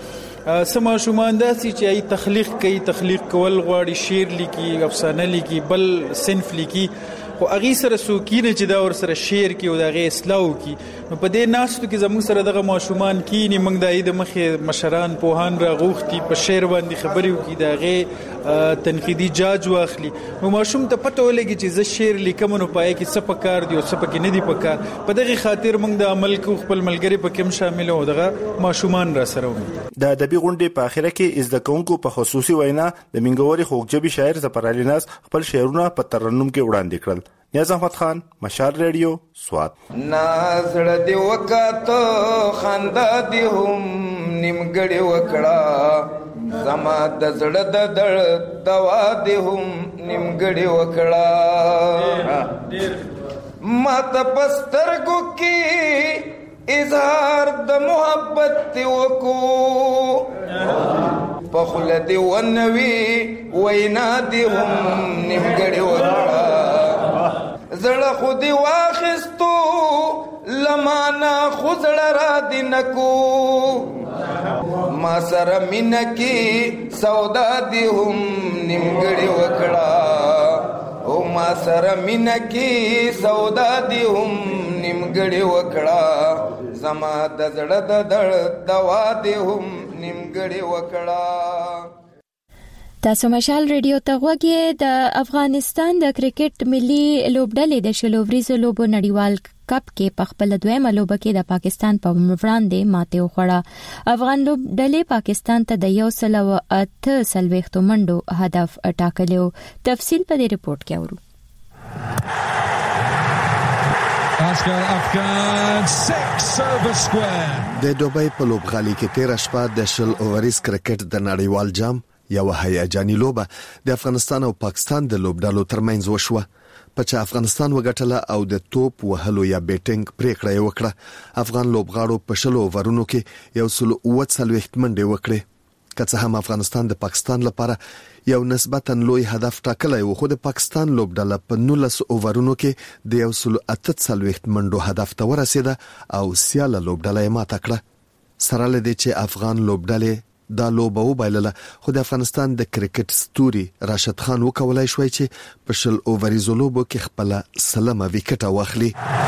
سم شومان داسي چې ای تخلیق کوي تخلیق کول غواړي شعر لیکي افسانه لیکي بل صنف لیکي خو هغه سره سوکینه چې دا ور سره شعر کې او دا غي اسلام کې نو په دې ناشته کې زموږ سره دغه ماشومان کې نه موږ د اې د مخې مشران پوهان را غوښتي په شعر باندې خبرې وکړي دا غي تنقیدي جاج واخلي نو ماشوم ته پته ولګي چې ز شعر لیکم نو پای کې څه پکار دی او څه پکې نه دی پکار په دغه خاطر موږ د عمل کو خپل ملګری په کوم شامل او دغه ماشومان را سره وي د ادبي غونډې په اخره کې از د کونکو په خصوصي وینا د منګوري خوږجبي شاعر زپرالي ناز خپل شعرونه په ترنم کې وړاندې کړل. نیاز احمد خان، مشال ریډیو، سوات. نازړه دی وکاته خندا دی هم نیمګړی وکړه زما د زړه د دړ دوا دی هم نیمګړی وکړه ما ته پسترګو کې اظهار د محبت دی وکو په خله دی ونوي وینا دی هم نیمګړی وکړه زړه خودي واخستو لمانا خزړه را دي نکو ما سره مینکی سودا دی هم نیمګړی وکړه او ما سره مینکی سودا دی هم نیمګړی وکړه زما د زړه د دړ دوا دی هم نیمګړی وکړه. تاسو مشال ریډیو ته غوږی. د افغانستان د کرکټ ملي لوبډلې د شلووريزو لوبو نړیوال کپ کې په خپل دویمه لوبه کې د پاکستان په وړاندې ماته وخوړه. افغان لوبډلې پاکستان ته د یو سل او اته سلويختو منډو هدف ټاکلو. تفصیل په دې ریپورت کې اورو. د دوبۍ په لوبغالي کې تیر شپه د شل اووريز کرکټ د نړیوال جام یو هیجاني لوبه د افغانستان او پاکستان د لوبډلو ترمنځ وشوه په چې افغانستان وګټله او د توپ وهلو یا بیټینګ پریکړه یې وکړه. افغان لوبغاړو په شلو اوورونو کې یو سل او څلوېښت منډې وکړې. که څه هم افغانستان د پاکستان لپاره یو نسبتاً لوی هدف ټاکلی و خو د پاکستان لوبډله په نولس اوورونو کې د یو سل اته څلوېښت منډو هدف ته ورسېده او سیاله لوبډله یې ماته کړه. سره له دې چې افغان لوبډلې دا لوبه وبایلله خو د افغانستان د کرکټ ستوري راشد خان وکولای شوی چې په شل اووریزو لوبو کې خپل سلمه وکټه واخلي.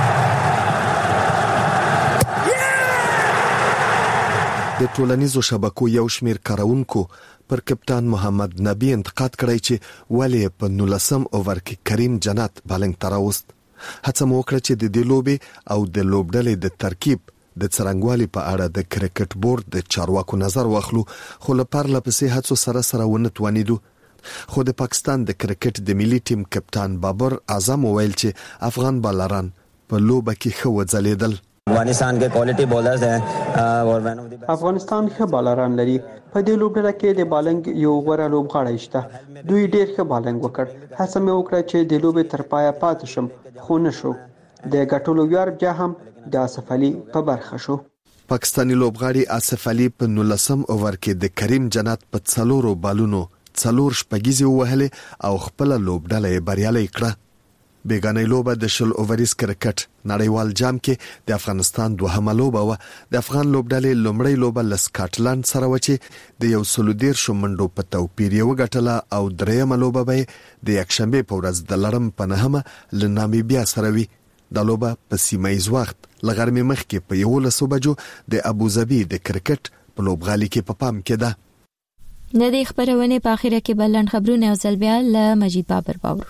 د ټولنیزو شبکو یو شمیر کارونکو پر کپتان محمد نبی انتقاد کړی چې ولې په نولسم اوور کې کریم جنات بالنګ تراوست. هڅه مو وکړه چې د دې لوبې او د لوبډلې د ترکیب د څرنګوالي په اړه د کرکټ بورډ د چارواکو نظر واخلو خو لپاره لپسې هڅو سره سره ونه توانیدو. خو د پاکستان د کرکټ د ملي ټیم کپتان بابر اعظم ویل چې افغان بالران په لوبه کې ښه وځلیدل. افغانستان کې کوالټي بولرز دي. افغانستان ښه بالران لري. په دې لوبډله کې د بالنګ یو غوړه لوبغاړی شته. دوی ډېر ښه بالنګ وکړ. هڅه مې وکړه چې د لوبې تر پایه پاتې شم خو نشو. د ګټلو ویاړ بیا هم د آصف علي په برخه شو. پاکستانی لوبغاړي آصف علي په نولسم اوور کې د کریم جنات په څلورو بالونو څلور شپږیزې ووهلې او خپل لوبډله یې بریالۍ کړه. بیګانۍ لوبه د شل اووریز کرکټ نړیوال جام کې د افغانستان دوهمه لوبه و. د افغان لوبډلې لومړی لوبه له سکاټلند سره و چې د یو سل دیرشو منډو په توپیر یې وګټله او دریمه لوبه به د یکشنبې په ورځ د لړم په نهمه له نامیبیا سره وي. دا لوبه په سیمایي وخت لغرمې مخکې په یولسو بجو د ابوظبي د کرکټ په لوبغالي کې په پام کې ده. د دې خبرونه په اخیره کې بلند خبرونه او ځل بیا له مجید بابر باور.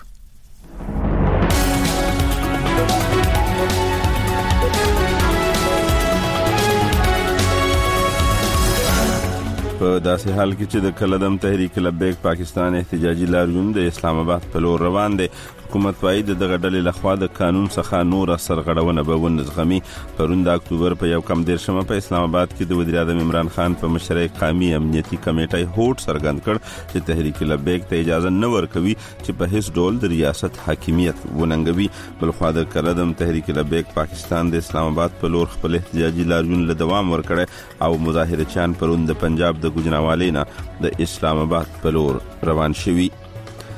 په داسې حال کې چې د کلدم تحریک لبیک پاکستان احتجاجي لاریون د اسلام آباد په لور روان دي. حکومت وايي د دغه ډلې لخوا د قانون څخه نور سرغړونه به ونزغمي. پرون د اکتوبر په یو کم دیرشمه په اسلام آباد کې د وزیر اعظم عمران خان په مشرۍ قومي امنیتي کمیټې هوټ څرګند کړ چې تحریک لبیک ته اجازه نه ورکوي چې په هیڅ ډول د ریاست حاکمیت وننګوي. بلخوا د کلدم تحریک لبیک پاکستان د اسلام آباد په لور خپل احتجاجي لاریون له دوام ورکړي او مظاهرچیان پرون د پنجاب د ګوجرانوالۍ نه د اسلام آباد په لور روان شوي.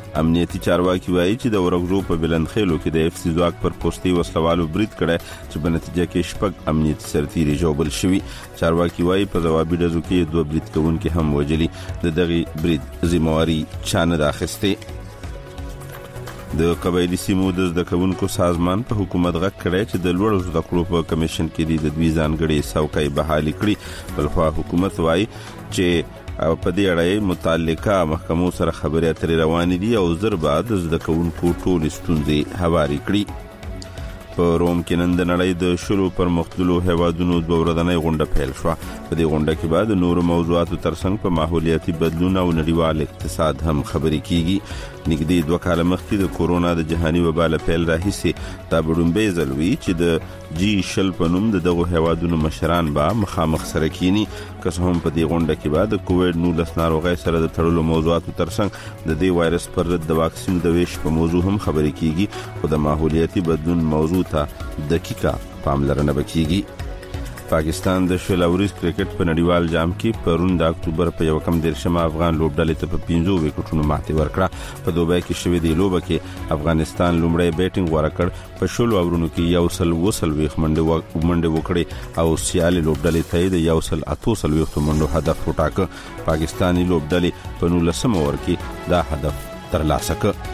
امنیتي چارواکي وایي چې د ورغزو په بلندخیلو کې د اف سی ځواک پر پوستي وسلوالو برید کړی چې په نتیجه کې شپږ امنیتي سرتیري ژوبل شوي. چارواکي وایي په ځوابي ډزو کې دوه برید کوونکي هم وژلي. د دغې برید ذمہواري چا نه ده اخیستې. د قبایلی سیمو د زده کوونکو سازمان په حکومت غږ کړی چې د لوړو زده کړو په کمیشن کې د دوی ځانګړي څوکۍ بحالي کړي. بلخوا حکومت وایي چې په دې اړه متعلقه محکمو سره خبرې اترې روانې دي او زر بعد زده کوونکو ټولې ستونزې هواري کړي. په روم کې نن د نړۍ د شلو پر مختلفو هیوادونو دوه ورځنۍ غونډه پیل شوه. په دې غونډه کې بعد نورو موضوعاتو ترڅنګ په ماحولیاتي بدلون او نړیوال اقتصاد هم خبرې کیږي. نږدې دوه کاله مخکې د کورونا د جهاني وبا له پیل راهیسې دا لومړی ځل وي چې د جی شل په نوم د دغو هیوادونو مشران به مخامخ سره کینی. که څه هم په دې غونډه کې بعد د کووډ نولس ناروغۍ سره د تړلو موضوعاتو ترڅنګ د دې وایرس پر ضد د واکسین د ویش په موضوع هم خبرې کیږي، خو د ماحولیاتي بدلون موضوع ته دقیقه پاملرنه وکړي. پاکستان د شل اوریز کرکټ په نړیوال جام کې پرون د اکتوبر په یو کم دیرشمه افغان لوبډلې ته په پنځو وکټونو ماتې ورکړه. په دوبۍ کې شوې دی لوبه کې افغانستان لومړی بیټینګ غوړه کړ، په شلو اورونو کې یو سل وسل ویخ منډه منډه وکړي او سیالي لوبډلې ته د یو سل اتو سل ویخ منډو هدف وټاکه. پاکستاني لوبډلې په نولسم اوور کې دا هدف ترلاسه کړ.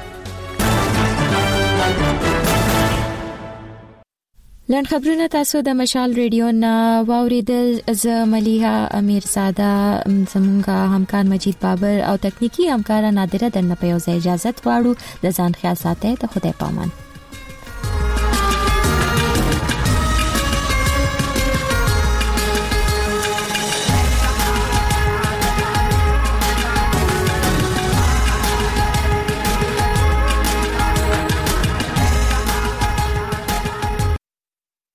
لن خبرونه تاسو د مشال ریډیو نه واوریدل. ز ملیحه امیرزاده، زمونږه همکار مجید بابر او تکنیکی همکار نادره درنه په یو ځای اجازه غواړو. د ځان خیال ساتئ. ته خدای پامان.